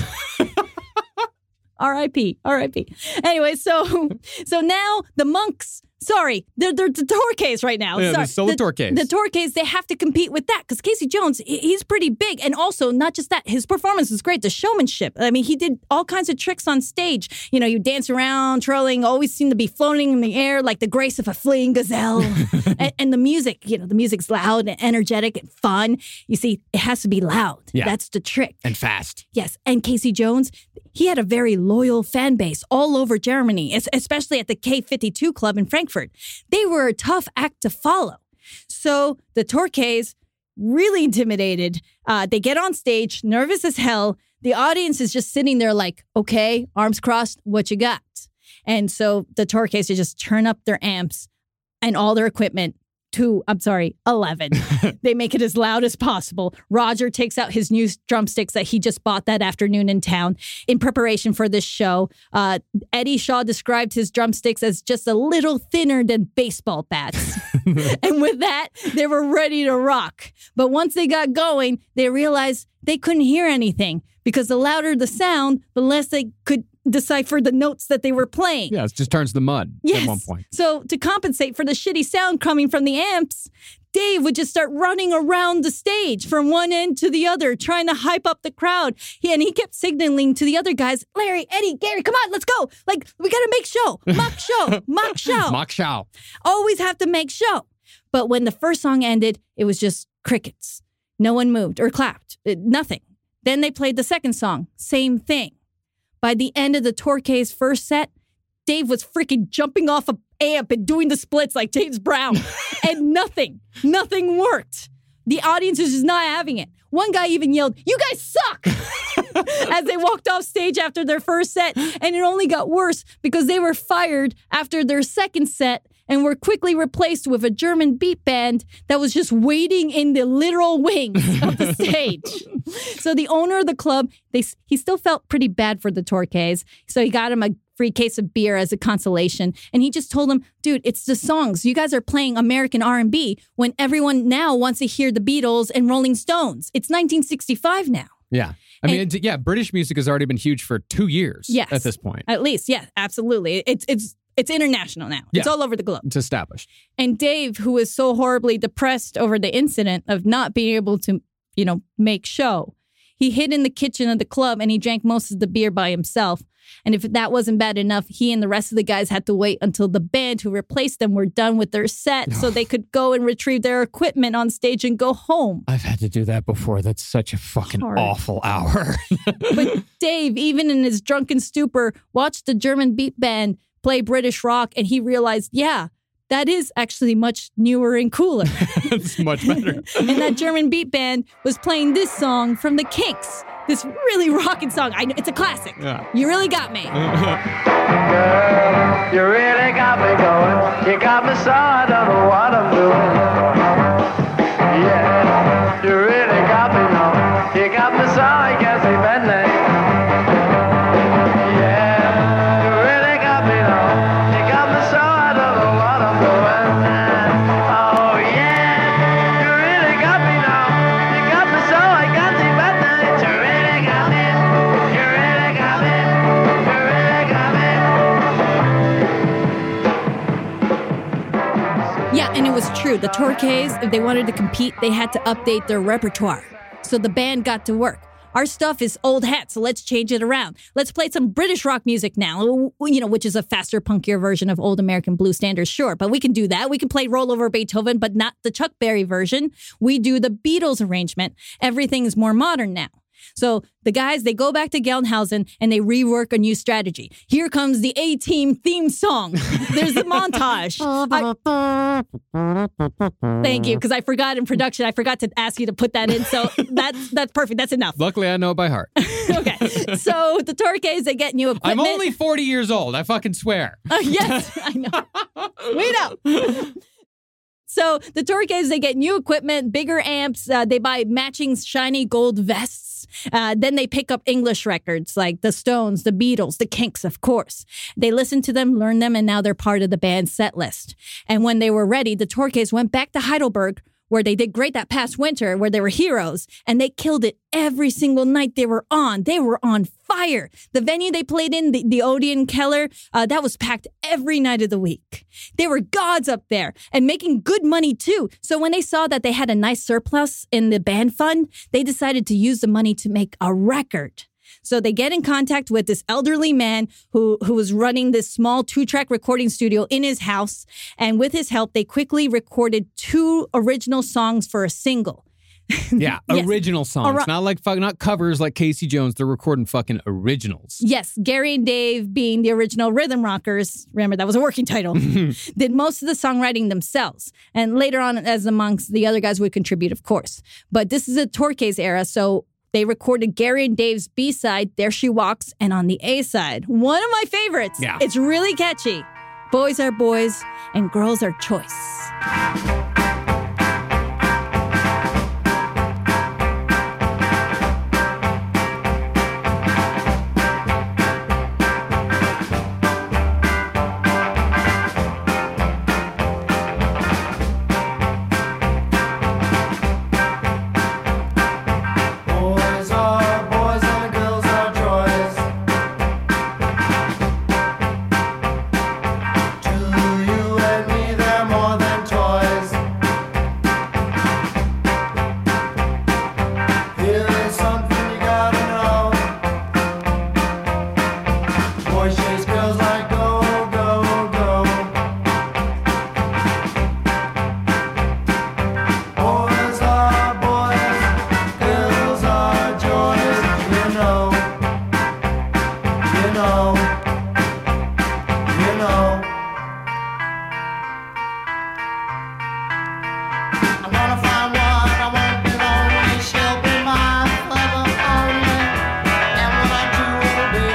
R.I.P. Anyway, so now the Monks. Sorry, they're the Torquays right now. Yeah, Sorry. they're still the Torquays. The Torquays, they have to compete with that because Casey Jones, he's pretty big. And also, not just that, his performance was great. The showmanship. I mean, he did all kinds of tricks on stage. You dance around, twirling, always seemed to be floating in the air like the grace of a fleeing gazelle. and the music, the music's loud and energetic and fun. You see, it has to be loud. Yeah. That's the trick. And fast. Yes. And Casey Jones, he had a very loyal fan base all over Germany, especially at the K52 Club in Frankfurt. They were a tough act to follow. So the Torquays, really intimidated. They get on stage, nervous as hell. The audience is just sitting there like, okay, arms crossed, what you got? And so the Torquays just turn up their amps and all their equipment to, 11. They make it as loud as possible. Roger takes out his new drumsticks that he just bought that afternoon in town in preparation for this show. Eddie Shaw described his drumsticks as just a little thinner than baseball bats. And with that, they were ready to rock. But once they got going, they realized they couldn't hear anything because the louder the sound, the less they could decipher the notes that they were playing. Yeah, it just turns to mud at one point. So to compensate for the shitty sound coming from the amps, Dave would just start running around the stage from one end to the other, trying to hype up the crowd. He kept signaling to the other guys, Larry, Eddie, Gary, come on, let's go. Like, we got to make show. Mock show. Mock show. Mock show. Always have to make show. But when the first song ended, it was just crickets. No one moved or clapped. Nothing. Then they played the second song. Same thing. By the end of the Torquays' first set, Dave was freaking jumping off an amp and doing the splits like James Brown. And nothing worked. The audience was just not having it. One guy even yelled, "You guys suck!" as they walked off stage after their first set. And it only got worse because they were fired after their second set and were quickly replaced with a German beat band that was just waiting in the literal wings of the stage. So the owner of the club, he still felt pretty bad for the Torquays. So he got him a free case of beer as a consolation. And he just told him, dude, it's the songs. You guys are playing American R&B when everyone now wants to hear the Beatles and Rolling Stones. It's 1965 now. Yeah. British music has already been huge for 2 years at this point. At least, yeah, absolutely. It's international now. Yeah. It's all over the globe. It's established. And Dave, who was so horribly depressed over the incident of not being able to, make show, he hid in the kitchen of the club and he drank most of the beer by himself. And if that wasn't bad enough, he and the rest of the guys had to wait until the band who replaced them were done with their set so they could go and retrieve their equipment on stage and go home. I've had to do that before. That's such a fucking awful hour. But Dave, even in his drunken stupor, watched the German beat band play British rock, and he realized, that is actually much newer and cooler. It's much better. And that German beat band was playing this song from the Kinks. This really rocking song. It's a classic. Yeah. You really got me. Girl, you really got me going. You got me so I don't know what I'm doing. Yeah, you really got me now. You got me so I guess it's midnight. And it was true. The Torquays, if they wanted to compete, they had to update their repertoire. So the band got to work. our stuff is old hat, so let's change it around. Let's play some British rock music now, which is a faster, punkier version of old American blues standards, sure. But we can do that. We can play Roll Over Beethoven, but not the Chuck Berry version. We do the Beatles arrangement. Everything is more modern now. So the guys, they go back to Gelnhausen and they rework a new strategy. Here comes the A-Team theme song. There's the montage. Thank you, because I forgot in production. I forgot to ask you to put that in. So that's perfect. That's enough. Luckily, I know it by heart. Okay. So the Torques, they get new equipment. I'm only 40 years old. I fucking swear. Yes, I know. We know. So the Torques, they get new equipment, bigger amps. They buy matching shiny gold vests. Then they pick up English records like the Stones, the Beatles, the Kinks, of course. They listen to them, learn them, and now they're part of the band's set list. And when they were ready, the Torques went back to Heidelberg, where they did great that past winter, where they were heroes, and they killed it every single night they were on. They were on fire. The venue they played in, the Odeon Keller, that was packed every night of the week. They were gods up there and making good money too. So when they saw that they had a nice surplus in the band fund, they decided to use the money to make a record. So they get in contact with this elderly man who was running this small 2-track recording studio in his house. And with his help, they quickly recorded 2 original songs for a single. Yeah, Yes. original songs. Not covers like Casey Jones. They're recording fucking originals. Yes, Gary and Dave, being the original rhythm rockers, remember that was a working title, did most of the songwriting themselves. And later on, as amongst the other guys would contribute, of course. But this is a Torques era, so they recorded Gary and Dave's B-side, There She Walks, and on the A-side, one of my favorites. Yeah. It's really catchy. Boys are boys and girls are choice. Boys and girls are joys. To you and me, they're more than toys. Here is something you gotta know. Boys chase girls like go, go, go. Boys are boys, girls are joys. You know, you know, you know. I'm gonna find one, I won't be lonely. She'll be my lover only. And when I do, it'll be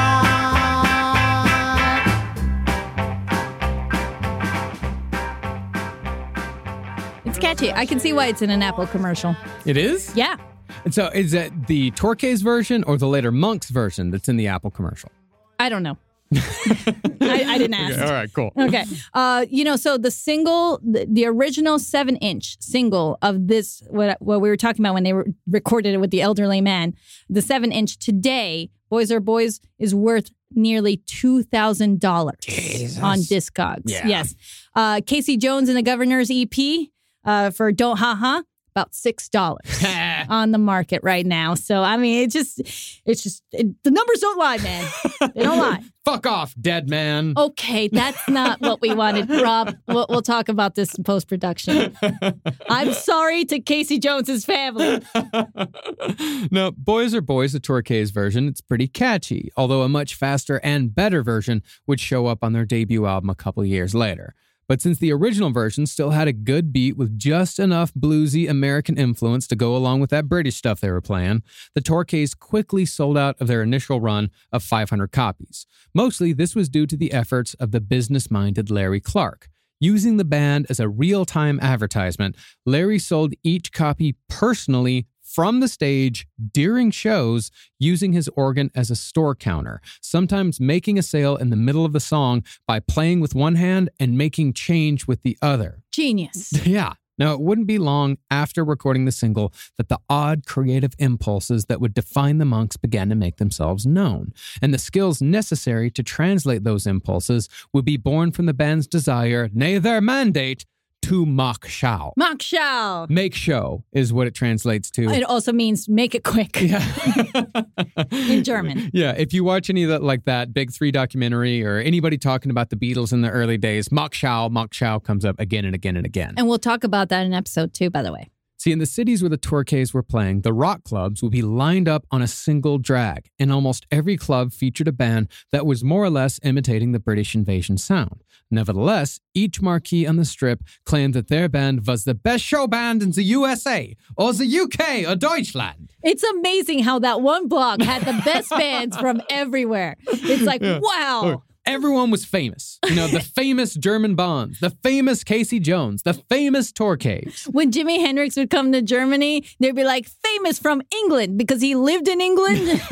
alright. It's catchy. I can see why it's in an Apple commercial. It is? Yeah. And so is that the Torques version or the later Monks version that's in the Apple commercial? I don't know. I didn't ask. Okay, all right, cool. Okay. So the single, the original 7-inch single of this, what we were talking about when they recorded it with the elderly man, the 7-inch today, Boys Are Boys, is worth nearly $2,000 on Discogs. Yeah. Yes. Casey Jones and the Governor's EP for Don't Ha Ha, about $6 on the market right now. So, I mean, the numbers don't lie, man. They don't lie. Fuck off, dead man. Okay, that's not what we wanted. Rob, we'll talk about this in post-production. I'm sorry to Casey Jones's family. No, Boys Are Boys, the Torques version, it's pretty catchy, although a much faster and better version would show up on their debut album a couple years later. But since the original version still had a good beat with just enough bluesy American influence to go along with that British stuff they were playing, the Torques quickly sold out of their initial run of 500 copies. Mostly, this was due to the efforts of the business-minded Larry Clark. Using the band as a real-time advertisement, Larry sold each copy personally from the stage during shows using his organ as a store counter, sometimes making a sale in the middle of the song by playing with one hand and making change with the other. Genius. Yeah. Now, it wouldn't be long after recording the single that the odd creative impulses that would define the Monks began to make themselves known, and the skills necessary to translate those impulses would be born from the band's desire, nay their mandate, to mach Schau. Mach Schau. Make show is what it translates to. It also means make it quick. Yeah. In German. Yeah. If you watch any of that, like that Big Three documentary or anybody talking about the Beatles in the early days, Mach Schau comes up again and again and again. And we'll talk about that in episode 2, by the way. See, in the cities where the Torquays were playing, the rock clubs would be lined up on a single drag, and almost every club featured a band that was more or less imitating the British invasion sound. Nevertheless, each marquee on the strip claimed that their band was the best show band in the USA, or the UK, or Deutschland. It's amazing how that one block had the best bands from everywhere. It's like, wow. Everyone was famous. You know, the famous German Bonds, the famous Casey Jones, the famous Torquays. When Jimi Hendrix would come to Germany, they'd be like, famous from England because he lived in England.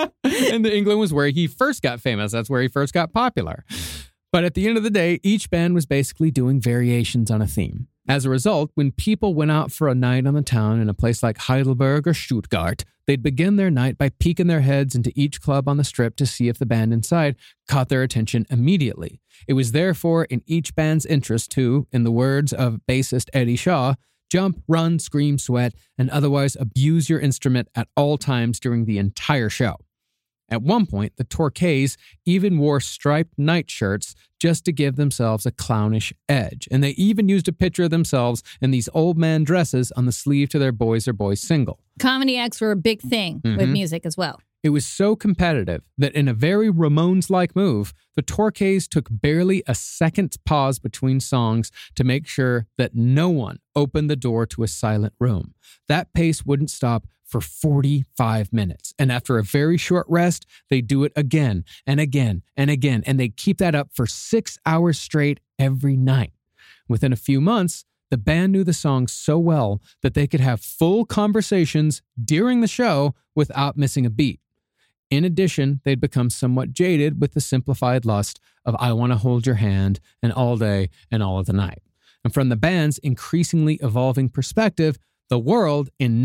And England was where he first got famous. That's where he first got popular. But at the end of the day, each band was basically doing variations on a theme. As a result, when people went out for a night on the town in a place like Heidelberg or Stuttgart, they'd begin their night by peeking their heads into each club on the strip to see if the band inside caught their attention immediately. It was therefore in each band's interest to, in the words of bassist Eddie Shaw, jump, run, scream, sweat, and otherwise abuse your instrument at all times during the entire show. At one point, the Torquays even wore striped nightshirts just to give themselves a clownish edge. And they even used a picture of themselves in these old man dresses on the sleeve to their Boys Are Boys single. Comedy acts were a big thing with music as well. It was so competitive that in a very Ramones-like move, the Torquays took barely a second's pause between songs to make sure that no one opened the door to a silent room. That pace wouldn't stop for 45 minutes. And after a very short rest, they do it again and again and again. And they keep that up for 6 hours straight every night. Within a few months, the band knew the songs so well that they could have full conversations during the show without missing a beat. In addition, they'd become somewhat jaded with the simplified lust of I Want to Hold Your Hand and All Day and All of the Night. And from the band's increasingly evolving perspective, the world in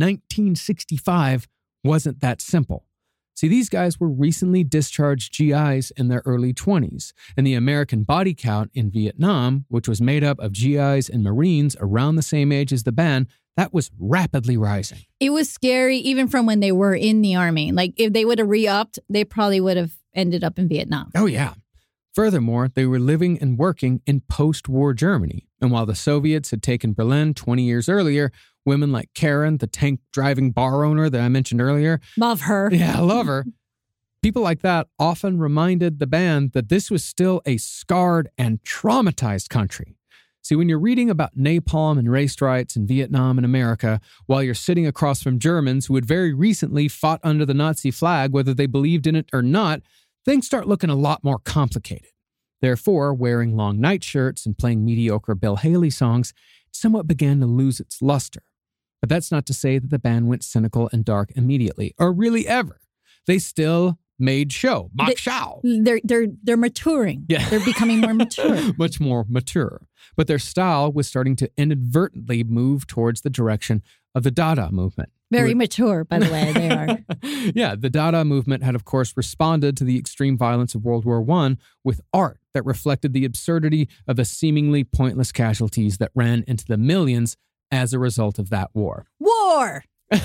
1965 wasn't that simple. See, these guys were recently discharged GIs in their early 20s, and the American body count in Vietnam, which was made up of GIs and Marines around the same age as the band, that was rapidly rising. It was scary even from when they were in the Army. Like, if they would have re-upped, they probably would have ended up in Vietnam. Oh, yeah. Furthermore, they were living and working in post-war Germany. And while the Soviets had taken Berlin 20 years earlier, women like Karen, the tank-driving bar owner that I mentioned earlier. Love her. Yeah, I love her. People like that often reminded the band that this was still a scarred and traumatized country. See, when you're reading about napalm and race riots in Vietnam and America, while you're sitting across from Germans who had very recently fought under the Nazi flag, whether they believed in it or not, things start looking a lot more complicated. Therefore, wearing long nightshirts and playing mediocre Bill Haley songs somewhat began to lose its luster. But that's not to say that the band went cynical and dark immediately, or really ever. They still made show. Mach Schau. They're maturing. Yeah. They're becoming more mature. Much more mature. But their style was starting to inadvertently move towards the direction of the Dada movement. Very mature, by the way, they are. Yeah, the Dada movement had, of course, responded to the extreme violence of World War I with art that reflected the absurdity of the seemingly pointless casualties that ran into the millions as a result of that war. War!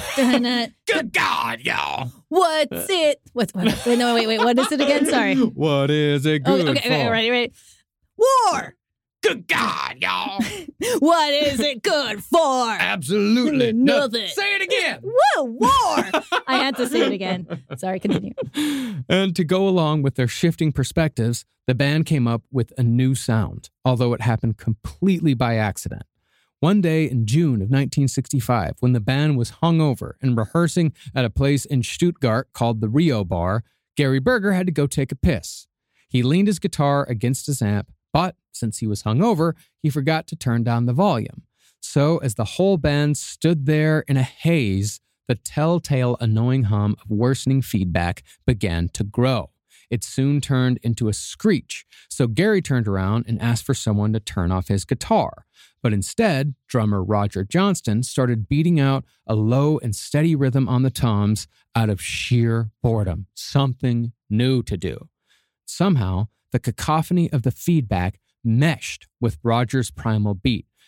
Good God, y'all! What's it? Wait, no, wait. What is it again? Sorry. What is it good for? Okay, ready. War! Good God, y'all! What is it good for? Absolutely nothing. Say it again! Woo! War! I had to say it again. Sorry, continue. And to go along with their shifting perspectives, the band came up with a new sound, although it happened completely by accident. One day in June of 1965, when the band was hungover and rehearsing at a place in Stuttgart called the Rio Bar, Gary Berger had to go take a piss. He leaned his guitar against his amp, but since he was hungover, he forgot to turn down the volume. So as the whole band stood there in a haze, the telltale annoying hum of worsening feedback began to grow. It soon turned into a screech, so Gary turned around and asked for someone to turn off his guitar. But instead, drummer Roger Johnston started beating out a low and steady rhythm on the toms out of sheer boredom, something new to do. Somehow, the cacophony of the feedback meshed with Roger's primal beat,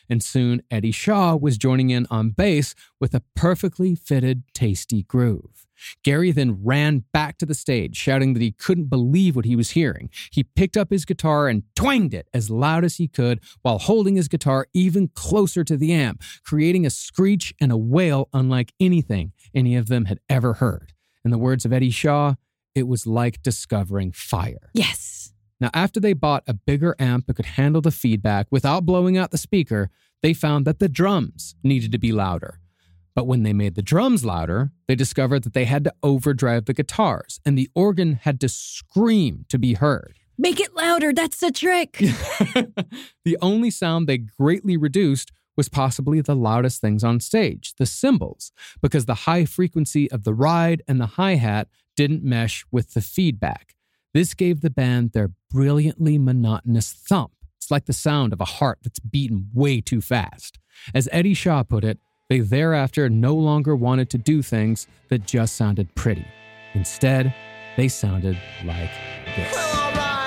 and soon Eddie Shaw was joining in on bass with a perfectly fitted, tasty groove. Gary then ran back to the stage, shouting that he couldn't believe what he was hearing. He picked up his guitar and twanged it as loud as he could while holding his guitar even closer to the amp, creating a screech and a wail unlike anything any of them had ever heard. In the words of Eddie Shaw, it was like discovering fire. Yes. Now, after they bought a bigger amp that could handle the feedback without blowing out the speaker, they found that the drums needed to be louder. But when they made the drums louder, they discovered that they had to overdrive the guitars, and the organ had to scream to be heard. Make it louder. That's the trick. The only sound they greatly reduced was possibly the loudest things on stage, the cymbals, because the high frequency of the ride and the hi-hat didn't mesh with the feedback. This gave the band their brilliantly monotonous thump. It's like the sound of a heart that's beaten way too fast. As Eddie Shaw put it, they thereafter no longer wanted to do things that just sounded pretty. Instead, they sounded like this. Well, all right.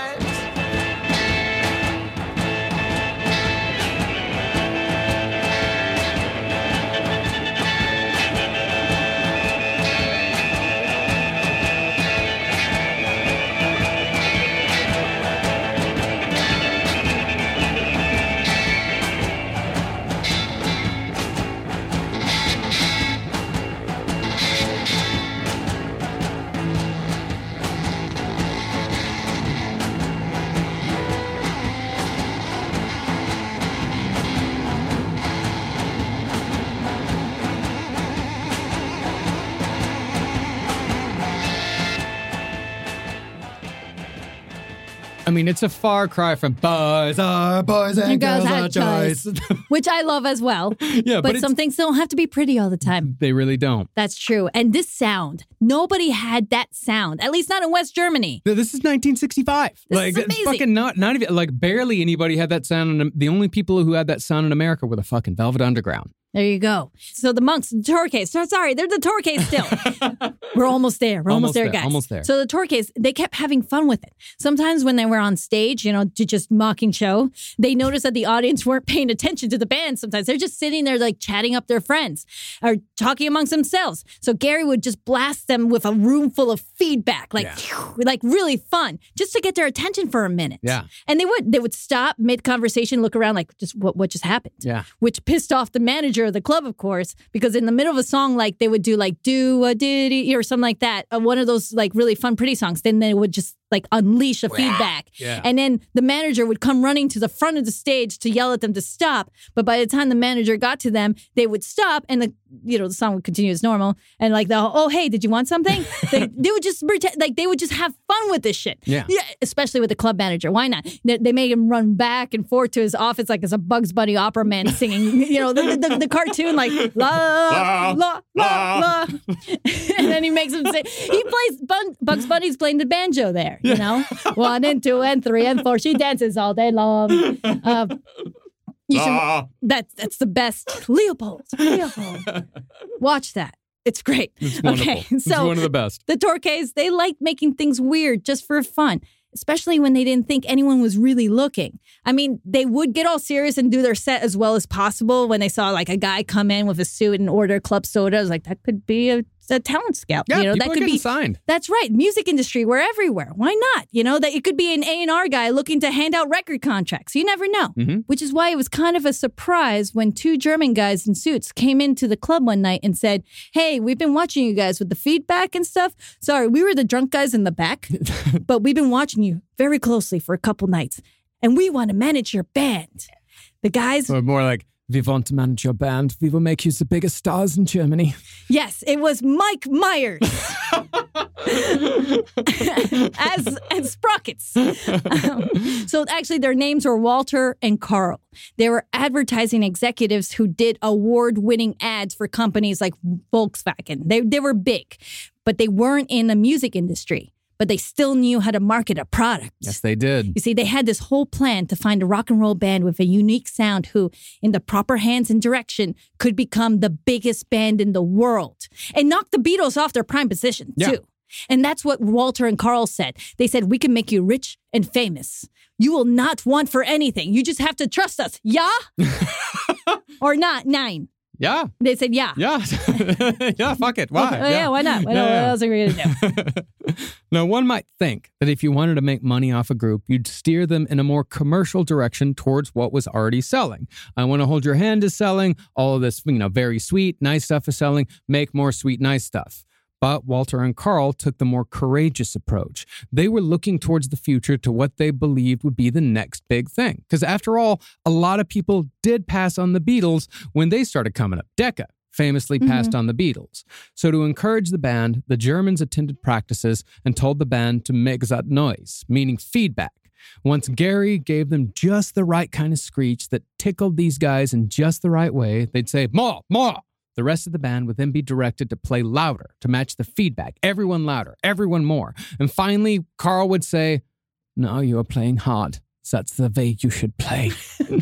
I mean, it's a far cry from boys are boys and girls are choice. Which I love as well. Yeah, but some things don't have to be pretty all the time. They really don't. That's true. And this sound, nobody had that sound, at least not in West Germany. This is 1965. This like, is amazing. It's fucking not even, like, barely anybody had that sound. The only people who had that sound in America were the fucking Velvet Underground. There you go. So the Monks, the Torquays, sorry, they're the Torquays still. We're almost there. We're almost there, guys. Almost there. So the Torquays, they kept having fun with it. Sometimes when they were on stage, to just mocking show, they noticed that the audience weren't paying attention to the band sometimes. They're just sitting there like chatting up their friends or talking amongst themselves. So Gary would just blast them with a room full of feedback, like really fun, just to get their attention for a minute. Yeah. And they would stop mid-conversation, look around like, just what just happened? Yeah. Which pissed off the manager of the club, of course, because in the middle of a song, like they would do like do a diddy or something like that, one of those like really fun pretty songs, then they would just like unleash a feedback. Yeah. And then the manager would come running to the front of the stage to yell at them to stop. But by the time the manager got to them, they would stop and the song would continue as normal. And like hey, did you want something? they would just pretend, like they would just have fun with this shit. Yeah. Especially with the club manager. Why not? They made him run back and forth to his office like as a Bugs Bunny opera man singing, the cartoon like la la la la. And then he makes him say, he plays Bugs Bunny's playing the banjo there. 1 and 2 and 3 and 4. She dances all day long. That's the best. Leopold. Watch that. It's great. It's wonderful. Okay, it's one of the best. The Torquays, they liked making things weird just for fun, especially when they didn't think anyone was really looking. I mean, they would get all serious and do their set as well as possible when they saw like a guy come in with a suit and order club soda. I was like, that could be a talent scout. Yeah, that could be signed. That's right. Music industry, we're everywhere. Why not? That it could be an A&R guy looking to hand out record contracts. You never know. Mm-hmm. Which is why it was kind of a surprise when 2 German guys in suits came into the club one night and said, hey, we've been watching you guys with the feedback and stuff. Sorry, we were the drunk guys in the back, but we've been watching you very closely for a couple nights, and we want to manage your band. The guys... Or more like, we want to manage your band. We will make you the biggest stars in Germany. Yes, it was Mike Myers as Sprockets. So actually, their names were Walter and Carl. They were advertising executives who did award-winning ads for companies like Volkswagen. They were big, but they weren't in the music industry. But they still knew how to market a product. Yes, they did. You see, they had this whole plan to find a rock and roll band with a unique sound who, in the proper hands and direction, could become the biggest band in the world and knock the Beatles off their prime position, too. And that's what Walter and Carl said. They said, we can make you rich and famous. You will not want for anything. You just have to trust us. Yeah? Or not 9. Yeah. They said yeah. Yeah. Yeah, fuck it. Why? Yeah, why not? What else are we going to do? Now, one might think that if you wanted to make money off a group, you'd steer them in a more commercial direction towards what was already selling. I Want to Hold Your Hand is selling. All of this, very sweet, nice stuff is selling. Make more sweet, nice stuff. But Walter and Carl took the more courageous approach. They were looking towards the future to what they believed would be the next big thing. Because after all, a lot of people did pass on the Beatles when they started coming up. Decca famously passed on the Beatles. So to encourage the band, the Germans attended practices and told the band to make that noise, meaning feedback. Once Gary gave them just the right kind of screech that tickled these guys in just the right way, they'd say, more, more. The rest of the band would then be directed to play louder to match the feedback. Everyone louder, everyone more. And finally, Carl would say, "No, you are playing hard. That's the way you should play."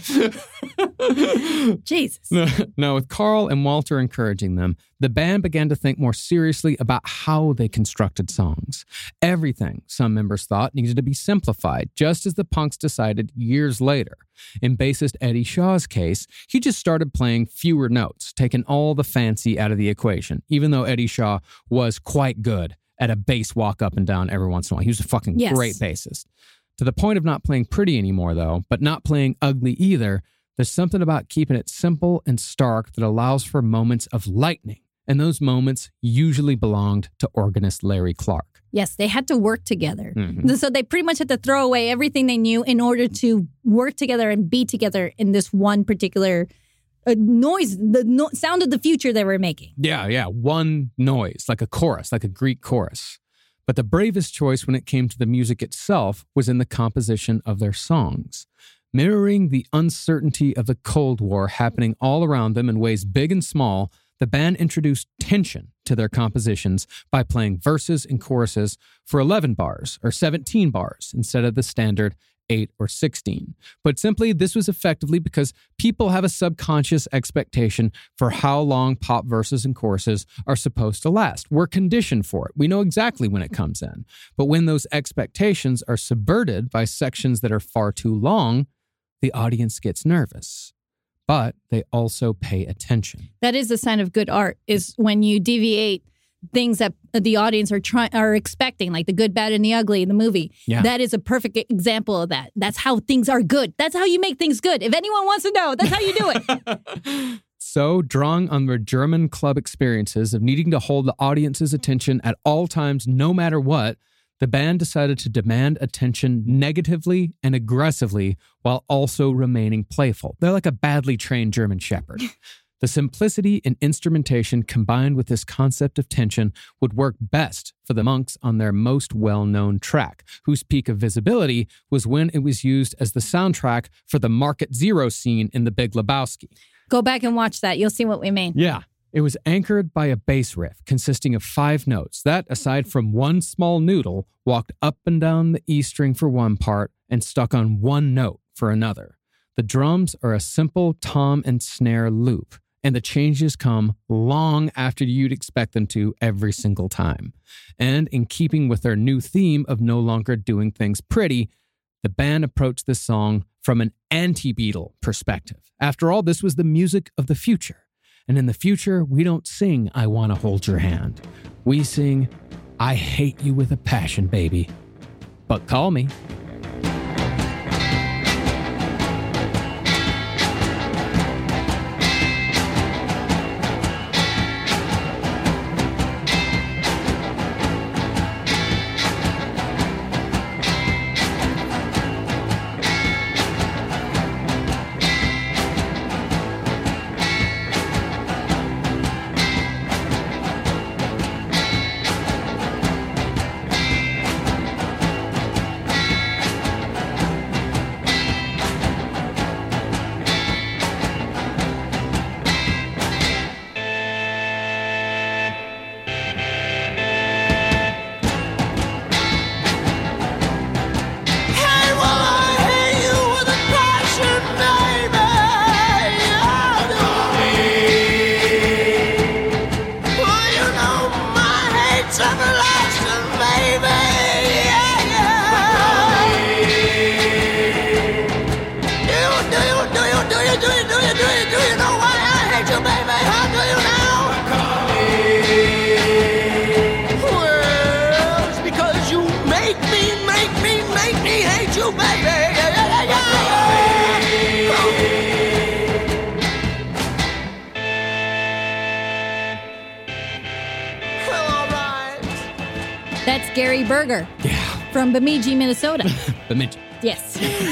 Jesus. Now, with Carl and Walter encouraging them, the band began to think more seriously about how they constructed songs. Everything, some members thought, needed to be simplified, just as the punks decided years later. In bassist Eddie Shaw's case, he just started playing fewer notes, taking all the fancy out of the equation, even though Eddie Shaw was quite good at a bass walk up and down every once in a while. He was a fucking great bassist. To the point of not playing pretty anymore, though, but not playing ugly either, there's something about keeping it simple and stark that allows for moments of lightning. And those moments usually belonged to organist Larry Clark. Yes, they had to work together. So they pretty much had to throw away everything they knew in order to work together and be together in this one particular noise, sound of the future they were making. Yeah. One noise, like a chorus, like a Greek chorus. But the bravest choice when it came to the music itself was in the composition of their songs. Mirroring the uncertainty of the Cold War happening all around them in ways big and small, the band introduced tension to their compositions by playing verses and choruses for 11 bars or 17 bars instead of the standard 8 or 16. But simply, this was effectively because people have a subconscious expectation for how long pop verses and choruses are supposed to last. We're conditioned for it. We know exactly when it comes in. But when those expectations are subverted by sections that are far too long, the audience gets nervous. But they also pay attention. That is a sign of good art, is when you deviate things that the audience are expecting, like the good, bad, and the ugly in the movie. Yeah. That is a perfect example of that. That's how things are good. That's how you make things good. If anyone wants to know, that's how you do it. So, drawing on their German club experiences of needing to hold the audience's attention at all times, no matter what, the band decided to demand attention negatively and aggressively while also remaining playful. They're like a badly trained German shepherd. The simplicity in instrumentation combined with this concept of tension would work best for the Monks on their most well-known track, whose peak of visibility was when it was used as the soundtrack for the Market Zero scene in The Big Lebowski. Go back and watch that. You'll see what we mean. Yeah. It was anchored by a bass riff consisting of 5 notes that, aside from one small noodle, walked up and down the E string for one part and stuck on one note for another. The drums are a simple tom and snare loop, and the changes come long after you'd expect them to every single time. And in keeping with their new theme of no longer doing things pretty, the band approached this song from an anti-Beatle perspective. After all, this was the music of the future. And in the future, we don't sing, "I Want to Hold Your Hand." We sing, "I Hate You with a Passion, Baby, But Call Me." Do you know you, baby. Well, all right. That's Gary Berger. Yeah. From Bemidji, Minnesota. Bemidji. Yes.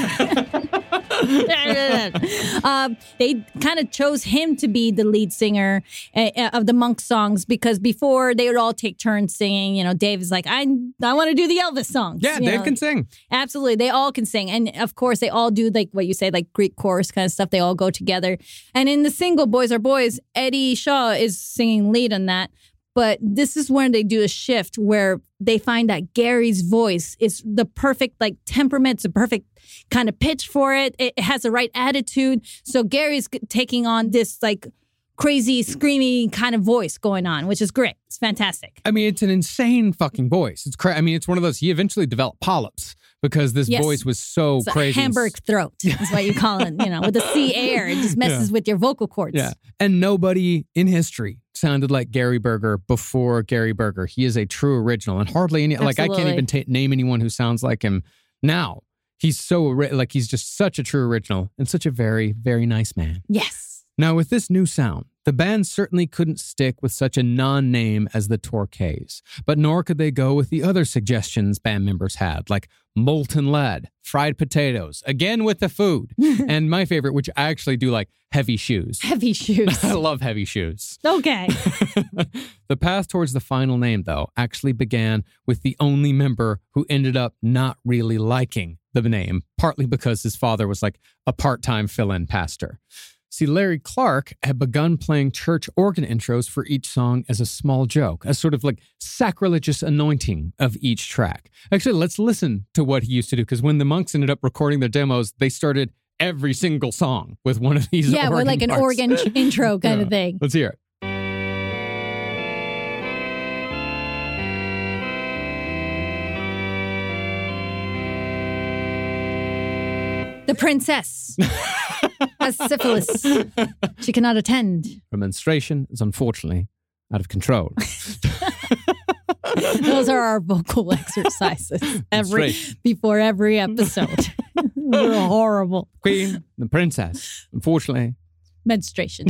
They kind of chose him to be the lead singer of the Monk songs because before they would all take turns singing. You know, Dave is like, I want to do the Elvis songs. Yeah, you Dave know. can sing. Absolutely. They all can sing. And of course, they all do like what you say, like Greek chorus kind of stuff. They all go together. And in the single Boys Are Boys, Eddie Shaw is singing lead on that. But this is when they do a shift where they find that Gary's voice is the perfect like temperament, it's the perfect kind of pitch for it. It has the right attitude. So Gary's taking on this like crazy, screamy kind of voice going on, which is great. It's fantastic. I mean, it's an insane fucking voice. It's I mean, it's one of those, he eventually developed polyps because this voice was so it's crazy. A Hamburg throat is what you call it, you know, with the C air. It just messes with your vocal cords. Yeah. And nobody in history sounded like Gary Berger before Gary Berger. He is a true original and hardly any, like I can't even name anyone who sounds like him now. He's so, like he's just such a true original and such a very, very nice man. Yes. Now with this new sound, the band certainly couldn't stick with such a non-name as the Torquays, but nor could they go with the other suggestions band members had, like molten lead, fried potatoes, again with the food, and my favorite, which I actually do like, heavy shoes. Heavy shoes. I love heavy shoes. Okay. The path towards the final name, though, actually began with the only member who ended up not really liking the name, partly because his father was like a part-time fill-in pastor. See, Larry Clark had begun playing church organ intros for each song as a small joke, a sort of like sacrilegious anointing of each track. Actually, let's listen to what he used to do, because when the Monks ended up recording their demos, they started every single song with one of these organ with like an parts. organ intro kind of thing. Let's hear it. The princess has syphilis. She cannot attend. Her menstruation is unfortunately out of control. Those are our vocal exercises before every episode. We're horrible. Queen, the princess, unfortunately. Menstruation.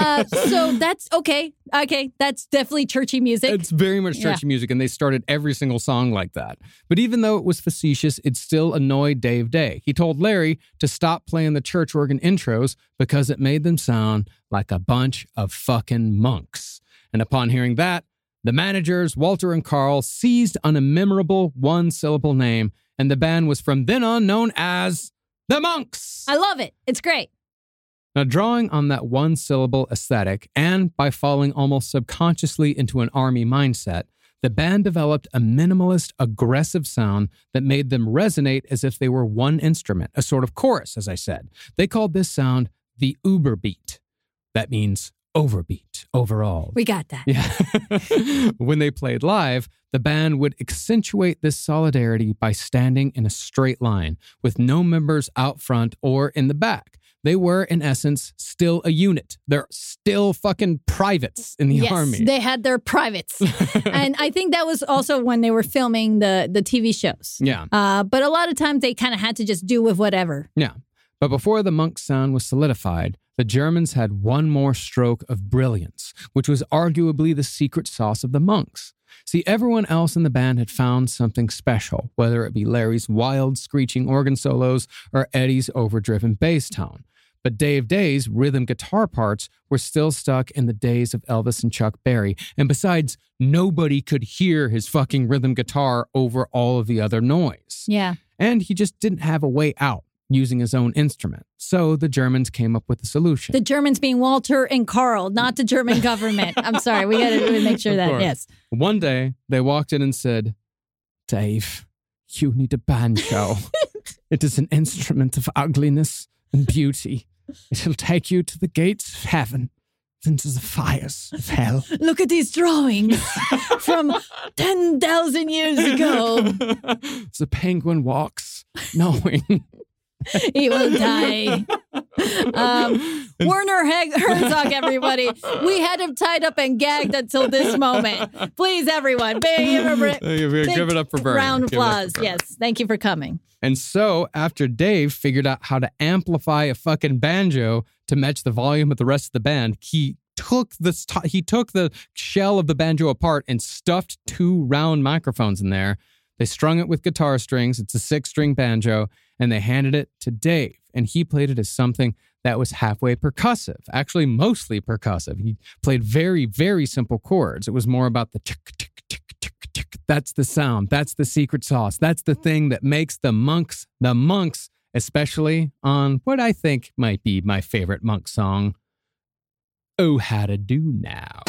So that's okay. Okay, that's definitely churchy music. It's very much churchy music, and they started every single song like that. But even though it was facetious, it still annoyed Dave Day. He told Larry to stop playing the church organ intros because it made them sound like a bunch of fucking monks. And upon hearing that, the managers, Walter and Carl, seized on a memorable one-syllable name, and the band was from then on known as the Monks. I love it. It's great. Now, drawing on that one-syllable aesthetic and by falling almost subconsciously into an army mindset, the band developed a minimalist, aggressive sound that made them resonate as if they were one instrument, a sort of chorus, as I said. They called this sound the Uberbeat. That means overbeat, overall. We got that. Yeah. When they played live, the band would accentuate this solidarity by standing in a straight line with no members out front or in the back. They were, in essence, still a unit. They're still fucking privates in the army. Yes, they had their privates. And I think that was also when they were filming the TV shows. Yeah. But a lot of times they kind of had to just do with whatever. Yeah. But before the Monk sound was solidified, the Germans had one more stroke of brilliance, which was arguably the secret sauce of the Monks. See, everyone else in the band had found something special, whether it be Larry's wild, screeching organ solos or Eddie's overdriven bass tone. But Dave Day's rhythm guitar parts were still stuck in the days of Elvis and Chuck Berry. And besides, nobody could hear his fucking rhythm guitar over all of the other noise. Yeah. And he just didn't have a way out using his own instrument. So the Germans came up with a solution. The Germans being Walter and Carl, not the German government. I'm sorry. We got to make sure that, yes. One day, they walked in and said, Dave, you need a banjo. It is an instrument of ugliness and beauty. It'll take you to the gates of heaven, into the fires of hell. Look at these drawings from 10,000 years ago. The penguin walks, knowing he will die. Werner Herzog, everybody. We had him tied up and gagged until this moment. Please, everyone, give it up for Werner. Round of applause. Yes, thank you for coming. And so, after Dave figured out how to amplify a fucking banjo to match the volume of the rest of the band, he took the shell of the banjo apart and stuffed 2 round microphones in there. They strung it with guitar strings. It's a 6-string banjo, and they handed it to Dave. And he played it as something that was halfway percussive, actually mostly percussive. He played very, very simple chords. It was more about the tick, tick, tick, tick, tick. That's the sound. That's the secret sauce. That's the thing that makes the monks, especially on what I think might be my favorite Monk song, Oh, How to Do Now.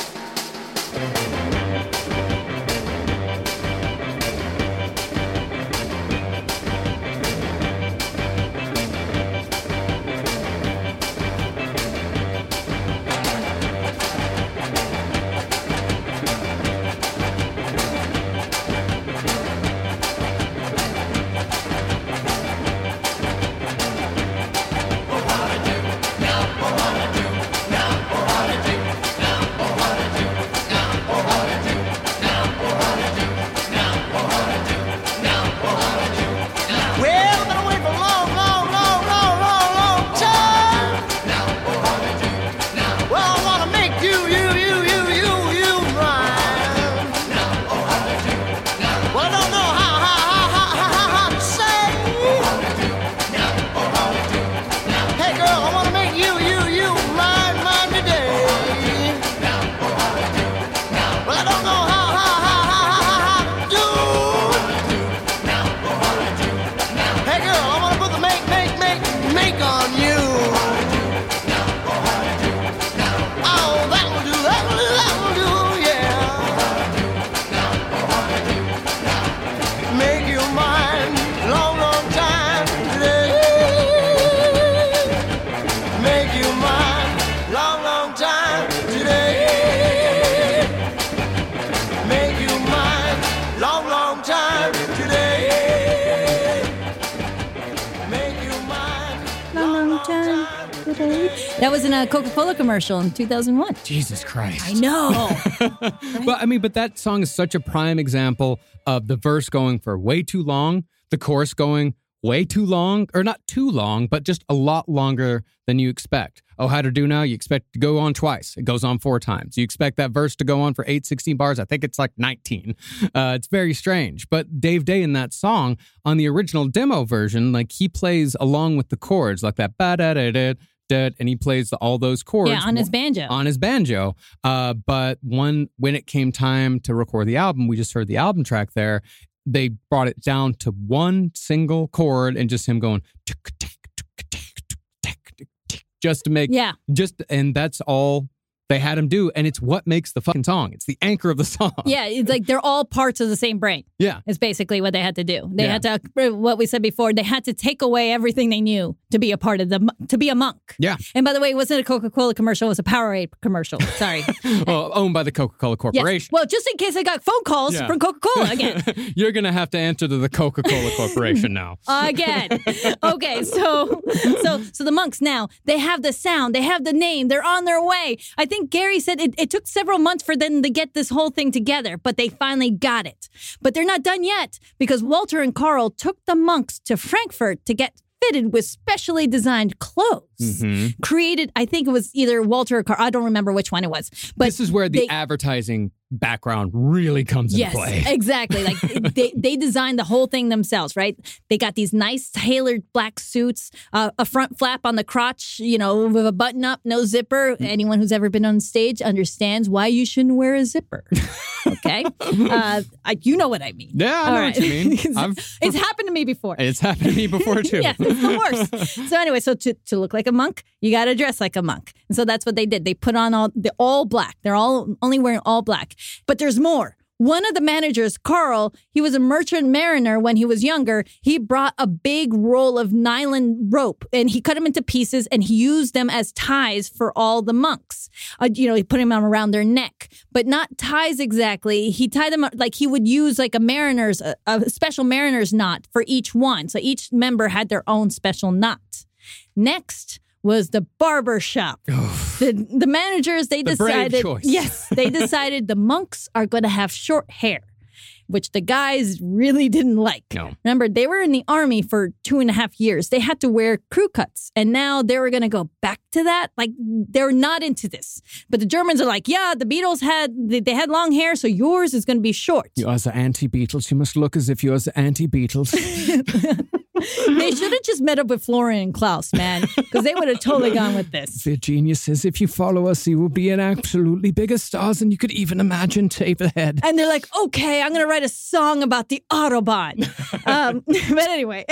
That was in a Coca-Cola commercial in 2001. Jesus Christ. I know. Right? But that song is such a prime example of the verse going for way too long, the chorus going way too long, or not too long, but just a lot longer than you expect. Oh, How to Do Now, you expect to go on twice. It goes on 4 times. You expect that verse to go on for 16 bars. I think it's like 19. It's very strange. But Dave Day in that song, on the original demo version, like he plays along with the chords, like that ba-da-da-da, and he plays all those chords. Yeah, on his banjo. But when it came time to record the album, we just heard the album track there, they brought it down to one single chord and just him going just to make and that's all they had him do, and it's what makes the fucking song. It's the anchor of the song. Yeah, it's like they're all parts of the same brain. Yeah. It's basically what they had to do. They had to, what we said before, they had to take away everything they knew to be a part of to be a monk. Yeah. And by the way, it wasn't a Coca-Cola commercial, it was a Powerade commercial. Sorry. Well, owned by the Coca-Cola Corporation. Yes. Well, just in case I got phone calls from Coca-Cola again. You're going to have to answer to the Coca-Cola Corporation now. Again. Okay, so the monks now, they have the sound, they have the name, they're on their way. I think Gary said it took several months for them to get this whole thing together, but they finally got it. But they're not done yet, because Walter and Carl took the monks to Frankfurt to get fitted with specially designed clothes. Mm-hmm. Created, I think it was either Walter or Carl, I don't remember which one it was. But this is where the advertising background really comes into play. Yes, exactly. Like they designed the whole thing themselves, right? They got these nice tailored black suits, a front flap on the crotch, with a button up, no zipper. Anyone who's ever been on stage understands why you shouldn't wear a zipper. Okay? You know what I mean. Yeah, I know what you mean. It's happened to me before. It's happened to me before, too. Yeah, it's the worst. So anyway, so to look like a monk, you got to dress like a monk. And so that's what they did. They put on all black. They're all only wearing all black. But there's more. One of the managers, Carl, he was a merchant mariner when he was younger. He brought a big roll of nylon rope and he cut them into pieces and he used them as ties for all the monks. He put them around their neck, but not ties exactly. He tied them up like he would use like a special mariner's knot for each one. So each member had their own special knot. Next, was the barber shop. The managers, they decided, brave choice. Yes, they decided the monks are going to have short hair, which the guys really didn't like. No. Remember, they were in the army for 2.5 years. They had to wear crew cuts, and now they were going to go back to that. Like, they're not into this. But the Germans are like, yeah, the Beatles had long hair, so yours is going to be short. You are the anti-Beatles. You must look as if you're the anti-Beatles. They should have just met up with Florian and Klaus, man, because they would have totally gone with this. The geniuses, if you follow us, you will be an absolutely bigger stars than you could even imagine. Tape ahead. And they're like, okay, I'm going to write a song about the Autobahn. But anyway.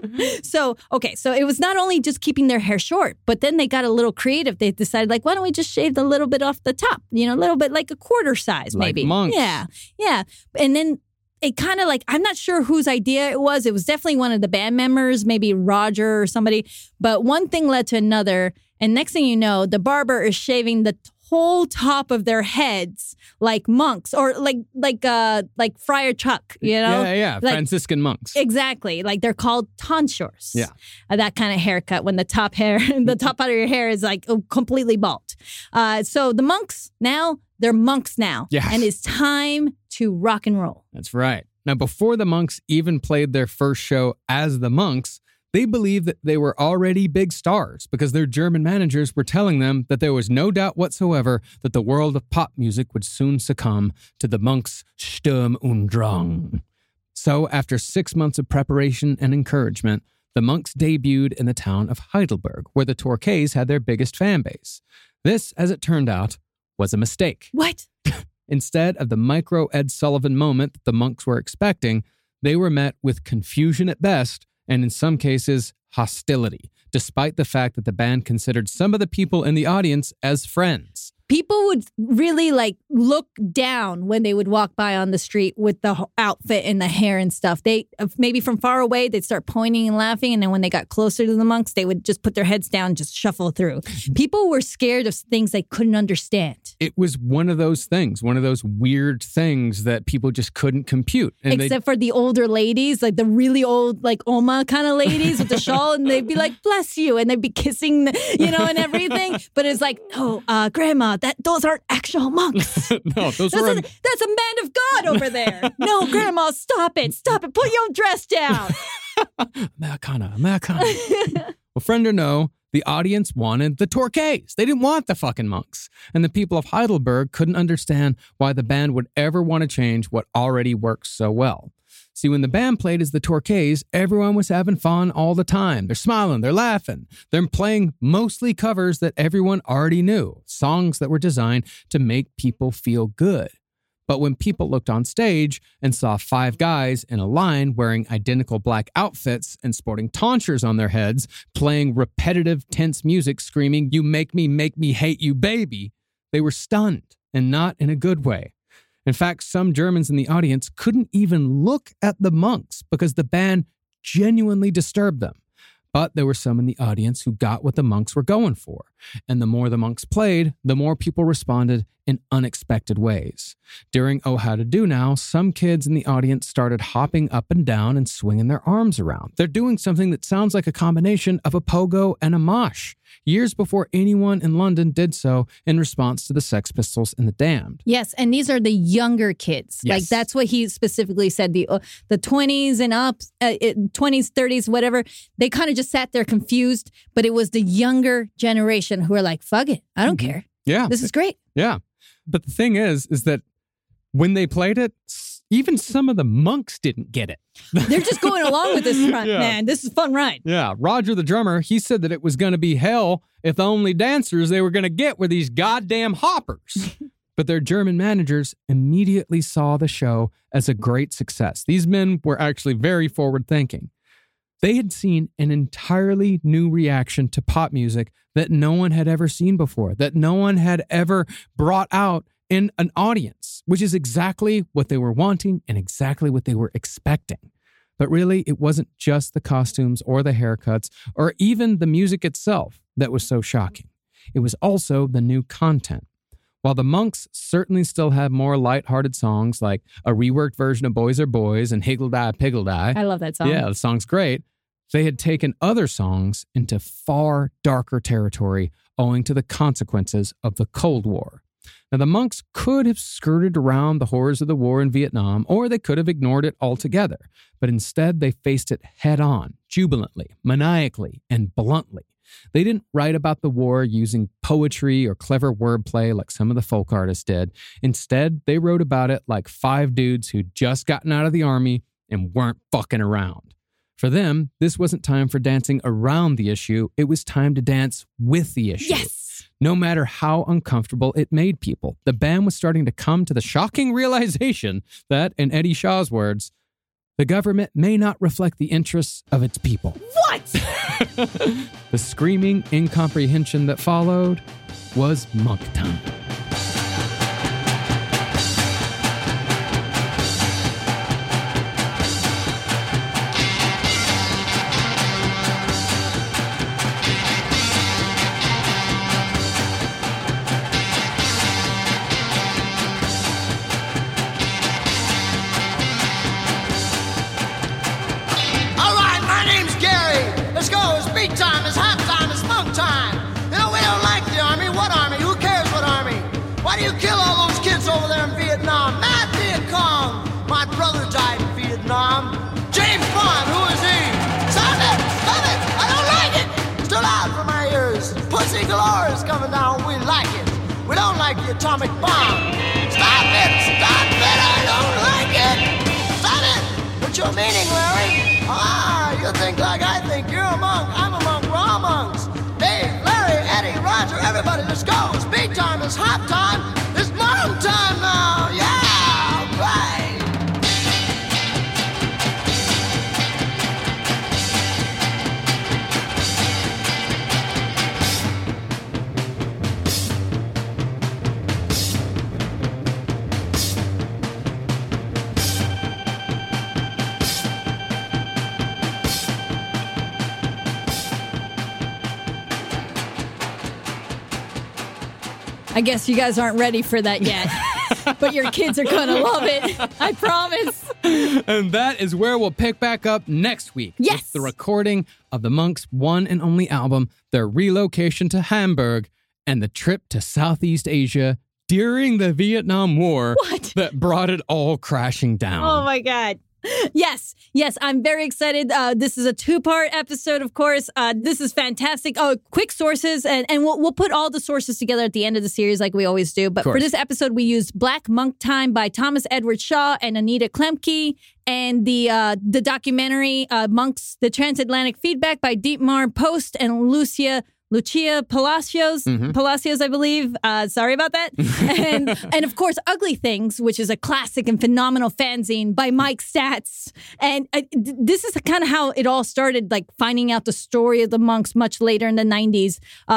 So it was not only just keeping their hair short, but then they got a little creative. They decided, like, why don't we just shave a little bit off the top? You know, a little bit like a quarter size, maybe. Like monks. Yeah. And then it kind of like, I'm not sure whose idea it was. It was definitely one of the band members, maybe Roger or somebody. But one thing led to another. And next thing you know, the barber is shaving the whole top of their heads like monks or like Friar Tuck, you know? Yeah. Like, Franciscan monks. Exactly. Like they're called tonsures. Yeah. That kind of haircut when the top part of your hair is like completely bald. So the monks now, they're monks now. Yeah. And it's time to rock and roll. That's right. Now, before the monks even played their first show as the monks, they believed that they were already big stars because their German managers were telling them that there was no doubt whatsoever that the world of pop music would soon succumb to the monks' Sturm und Drang. So, after 6 months of preparation and encouragement, the monks debuted in the town of Heidelberg, where the Torquays had their biggest fan base. This, as it turned out, was a mistake. What? Instead of the micro Ed Sullivan moment that the monks were expecting, they were met with confusion at best, and in some cases, hostility, despite the fact that the band considered some of the people in the audience as friends. People would really like look down when they would walk by on the street with the outfit and the hair and stuff. They maybe from far away, they'd start pointing and laughing. And then when they got closer to the monks, they would just put their heads down and just shuffle through. People were scared of things they couldn't understand. It was one of those things, one of those weird things that people just couldn't compute. And except for the older ladies, like the really old, like Oma kind of ladies with the shawl. And they'd be like, bless you. And they'd be kissing, and everything. But it's like, oh, Grandma, those aren't actual monks. No, that's a man of God over there. No, Grandma, stop it. Put your dress down. Americana. Well, friend or no, the audience wanted the Torquays. They didn't want the fucking monks. And the people of Heidelberg couldn't understand why the band would ever want to change what already works so well. See, when the band played as the Torquays, everyone was having fun all the time. They're smiling, they're laughing. They're playing mostly covers that everyone already knew, songs that were designed to make people feel good. But when people looked on stage and saw 5 guys in a line wearing identical black outfits and sporting tonsures on their heads, playing repetitive, tense music, screaming, "You make me hate you, baby," they were stunned, and not in a good way. In fact, some Germans in the audience couldn't even look at the monks because the band genuinely disturbed them. But there were some in the audience who got what the monks were going for. And the more the monks played, the more people responded in unexpected ways. During Oh How to Do Now, some kids in the audience started hopping up and down and swinging their arms around. They're doing something that sounds like a combination of a pogo and a mosh, years before anyone in London did so in response to the Sex Pistols and the Damned. Yes, and these are the younger kids. Yes. Like that's what he specifically said. The 20s and up, 20s, 30s, whatever, they kind of just sat there confused, but it was the younger generation who were like, fuck it, I don't care. Yeah. This is great. Yeah. But the thing is that when they played it, even some of the monks didn't get it. They're just going along with this front, man. This is a fun ride. Yeah. Roger, the drummer, he said that it was going to be hell if the only dancers they were going to get were these goddamn hoppers. But their German managers immediately saw the show as a great success. These men were actually very forward-thinking. They had seen an entirely new reaction to pop music that no one had ever seen before, that no one had ever brought out in an audience, which is exactly what they were wanting and exactly what they were expecting. But really, it wasn't just the costumes or the haircuts or even the music itself that was so shocking. It was also the new content. While the monks certainly still have more lighthearted songs like a reworked version of Boys Are Boys and Higgle Die Piggle Die. I love that song. Yeah, the song's great. They had taken other songs into far darker territory owing to the consequences of the Cold War. Now, the Monks could have skirted around the horrors of the war in Vietnam, or they could have ignored it altogether. But instead, they faced it head-on, jubilantly, maniacally, and bluntly. They didn't write about the war using poetry or clever wordplay like some of the folk artists did. Instead, they wrote about it like five dudes who'd just gotten out of the army and weren't fucking around. For them, this wasn't time for dancing around the issue. It was time to dance with the issue. Yes! No matter how uncomfortable it made people, the band was starting to come to the shocking realization that, in Eddie Shaw's words, the government may not reflect the interests of its people. What? The screaming incomprehension that followed was monk time. Atomic bomb. Stop it! Stop it! I don't like it! Stop it! What's your meaning, Larry? Ah, you think like I think. You're a monk. I'm a monk. We're all monks. Dave, Larry, Eddie, Roger, everybody, let's go. It's beat time. It's hop time. It's monk time now. Yeah! Right! I guess you guys aren't ready for that yet, but your kids are going to love it. I promise. And that is where we'll pick back up next week. Yes. With the recording of the Monks' one and only album, their relocation to Hamburg, and the trip to Southeast Asia during the Vietnam War that brought it all crashing down. Oh, my God. Yes, I'm very excited. This is a 2-part episode, of course. This is fantastic. Oh, quick sources, and we'll put all the sources together at the end of the series like we always do. But for this episode, we used Black Monk Time by Thomas Edward Shaw and Anita Klemke, and the documentary Monks, The Transatlantic Feedback by Dietmar Post and Lucia Palacios, I believe. Sorry about that. And of course, Ugly Things, which is a classic and phenomenal fanzine by Mike Stats. And this is kind of how it all started, like finding out the story of the Monks much later in the 90s.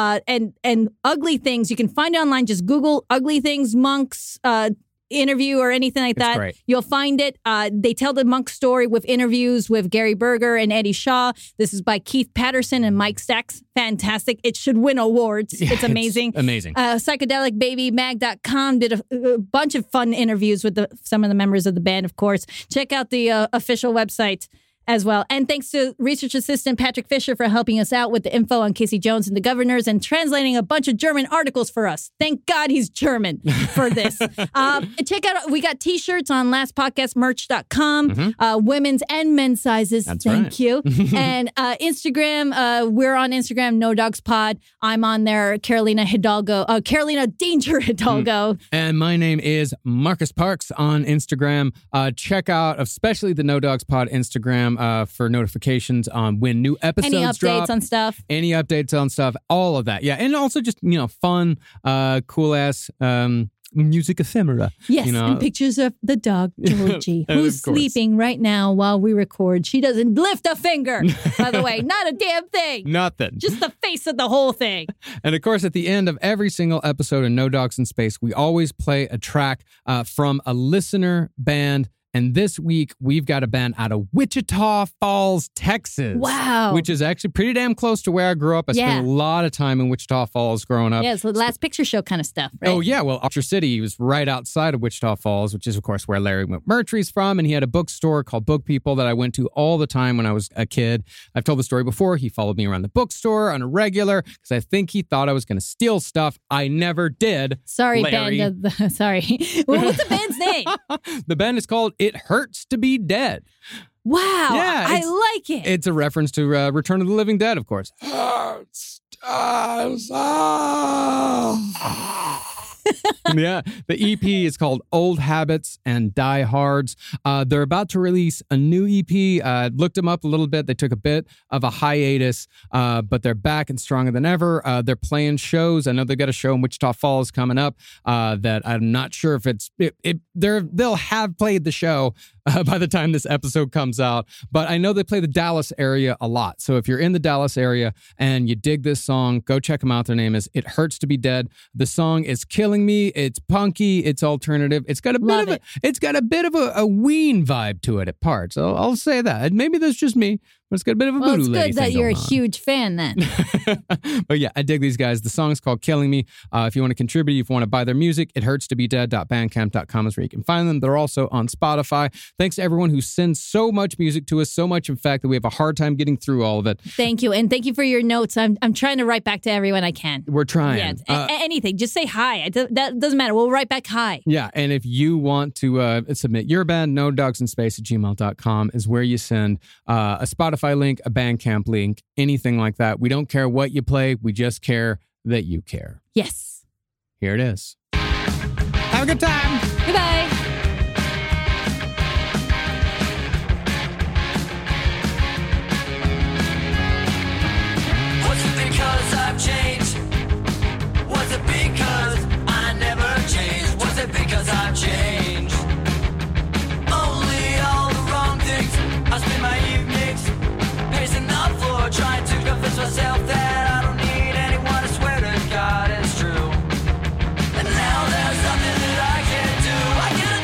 And Ugly Things, you can find it online. Just Google Ugly Things Monks interview or anything like that. Great. You'll find it. They tell the Monk story with interviews with Gary Berger and Eddie Shaw. This is by Keith Patterson and Mike Stacks. Fantastic. It should win awards. Yeah, it's amazing. It's amazing. PsychedelicBabyMag.com did a bunch of fun interviews with some of the members of the band, of course. Check out the official website as well. And thanks to research assistant Patrick Fisher for helping us out with the info on Casey Jones and the Governors and translating a bunch of German articles for us. Thank God he's German for this. Check out, we got t-shirts on lastpodcastmerch.com, women's and men's sizes. That's Thank right. you. And Instagram, we're on Instagram, No Dogs Pod. I'm on there, Carolina Danger Hidalgo. And my name is Marcus Parks on Instagram. Check out especially the No Dogs Pod Instagram for notifications on when new episodes drop. Any updates on stuff, all of that. Yeah. And also just, fun, cool ass music ephemera. Yes, you know? and pictures of the dog, Georgie, who's sleeping right now while we record. She doesn't lift a finger, by the way. Not a damn thing. Nothing. Just the face of the whole thing. And of course, at the end of every single episode of No Dogs in Space, we always play a track from a listener band And this week, we've got a band out of Wichita Falls, Texas. Wow. Which is actually pretty damn close to where I grew up. I spent a lot of time in Wichita Falls growing up. Yeah, it's the Last Picture Show kind of stuff, right? Oh, yeah. Well, Archer City was right outside of Wichita Falls, which is, of course, where Larry McMurtry's from. And he had a bookstore called Book People that I went to all the time when I was a kid. I've told the story before. He followed me around the bookstore on a regular because I think he thought I was going to steal stuff. I never did. Sorry, Larry. band. Sorry. What's the band's name? The band is called It Hurts to Be Dead. Wow. Yeah, I like it. It's a reference to Return of the Living Dead, of course. Yeah, the EP is called Old Habits and Die Hards. They're about to release a new EP. Looked them up a little bit. They took a bit of a hiatus, but they're back and stronger than ever. They're playing shows. I know they've got a show in Wichita Falls coming up that I'm not sure if they'll have played the show by the time this episode comes out. But I know they play the Dallas area a lot. So if you're in the Dallas area and you dig this song, go check them out. Their name is It Hurts to Be Dead. The song is killing me. It's punky. It's alternative. It's got a bit of a Ween vibe to it at parts. I'll say that. Maybe that's just me, but it's got a bit of a voodoo lady thing. It's good that you're a going on. huge fan then. But yeah, I dig these guys. The song's called Killing Me. If you want to contribute, if you want to buy their music, ithurtstobedead.bandcamp.com is where you can find them. They're also on Spotify. Thanks to everyone who sends so much music to us, so much, in fact, that we have a hard time getting through all of it. Thank you. And thank you for your notes. I'm trying to write back to everyone I can. We're trying. Yeah, anything. Just say hi. That doesn't matter. We'll write back hi. Yeah, and if you want to submit your band, nodogsinspace@gmail.com is where you send a Spotify link, a Bandcamp link, anything like that. We don't care what you play. We just care that you care. Yes. Here it is. Have a good time. Goodbye. Was it because I've changed? Was it because I never changed? Was it because I've changed? Only all the wrong things. I spend my evenings pacing the floor, trying to convince myself that I don't need anyone. I swear to God it's true. And now there's nothing that I can do. I can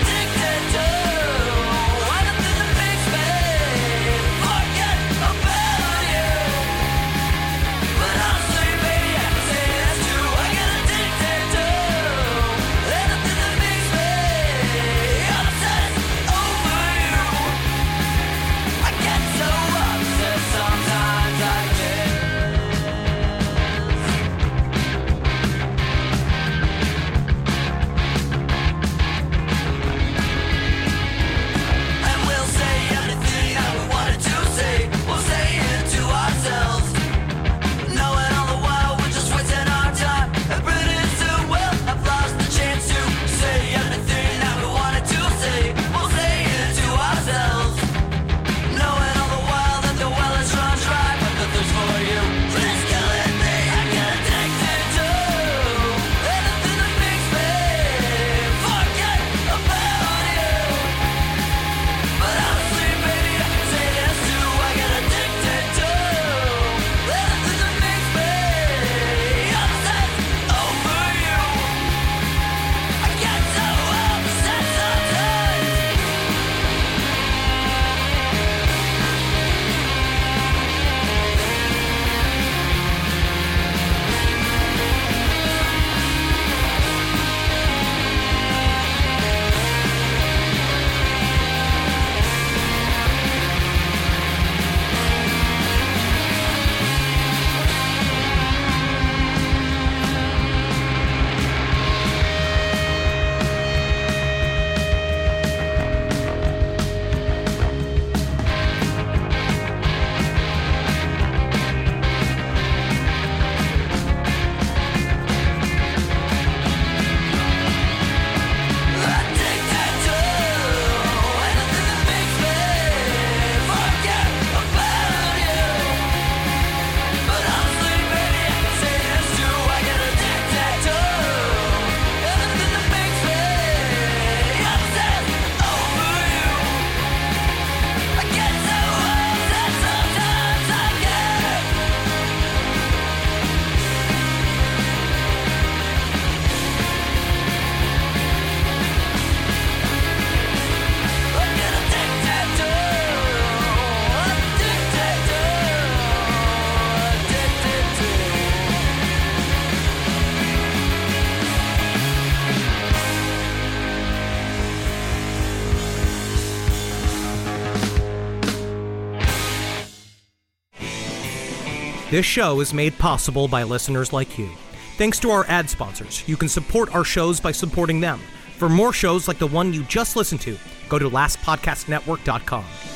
This show is made possible by listeners like you. Thanks to our ad sponsors, you can support our shows by supporting them. For more shows like the one you just listened to, go to lastpodcastnetwork.com.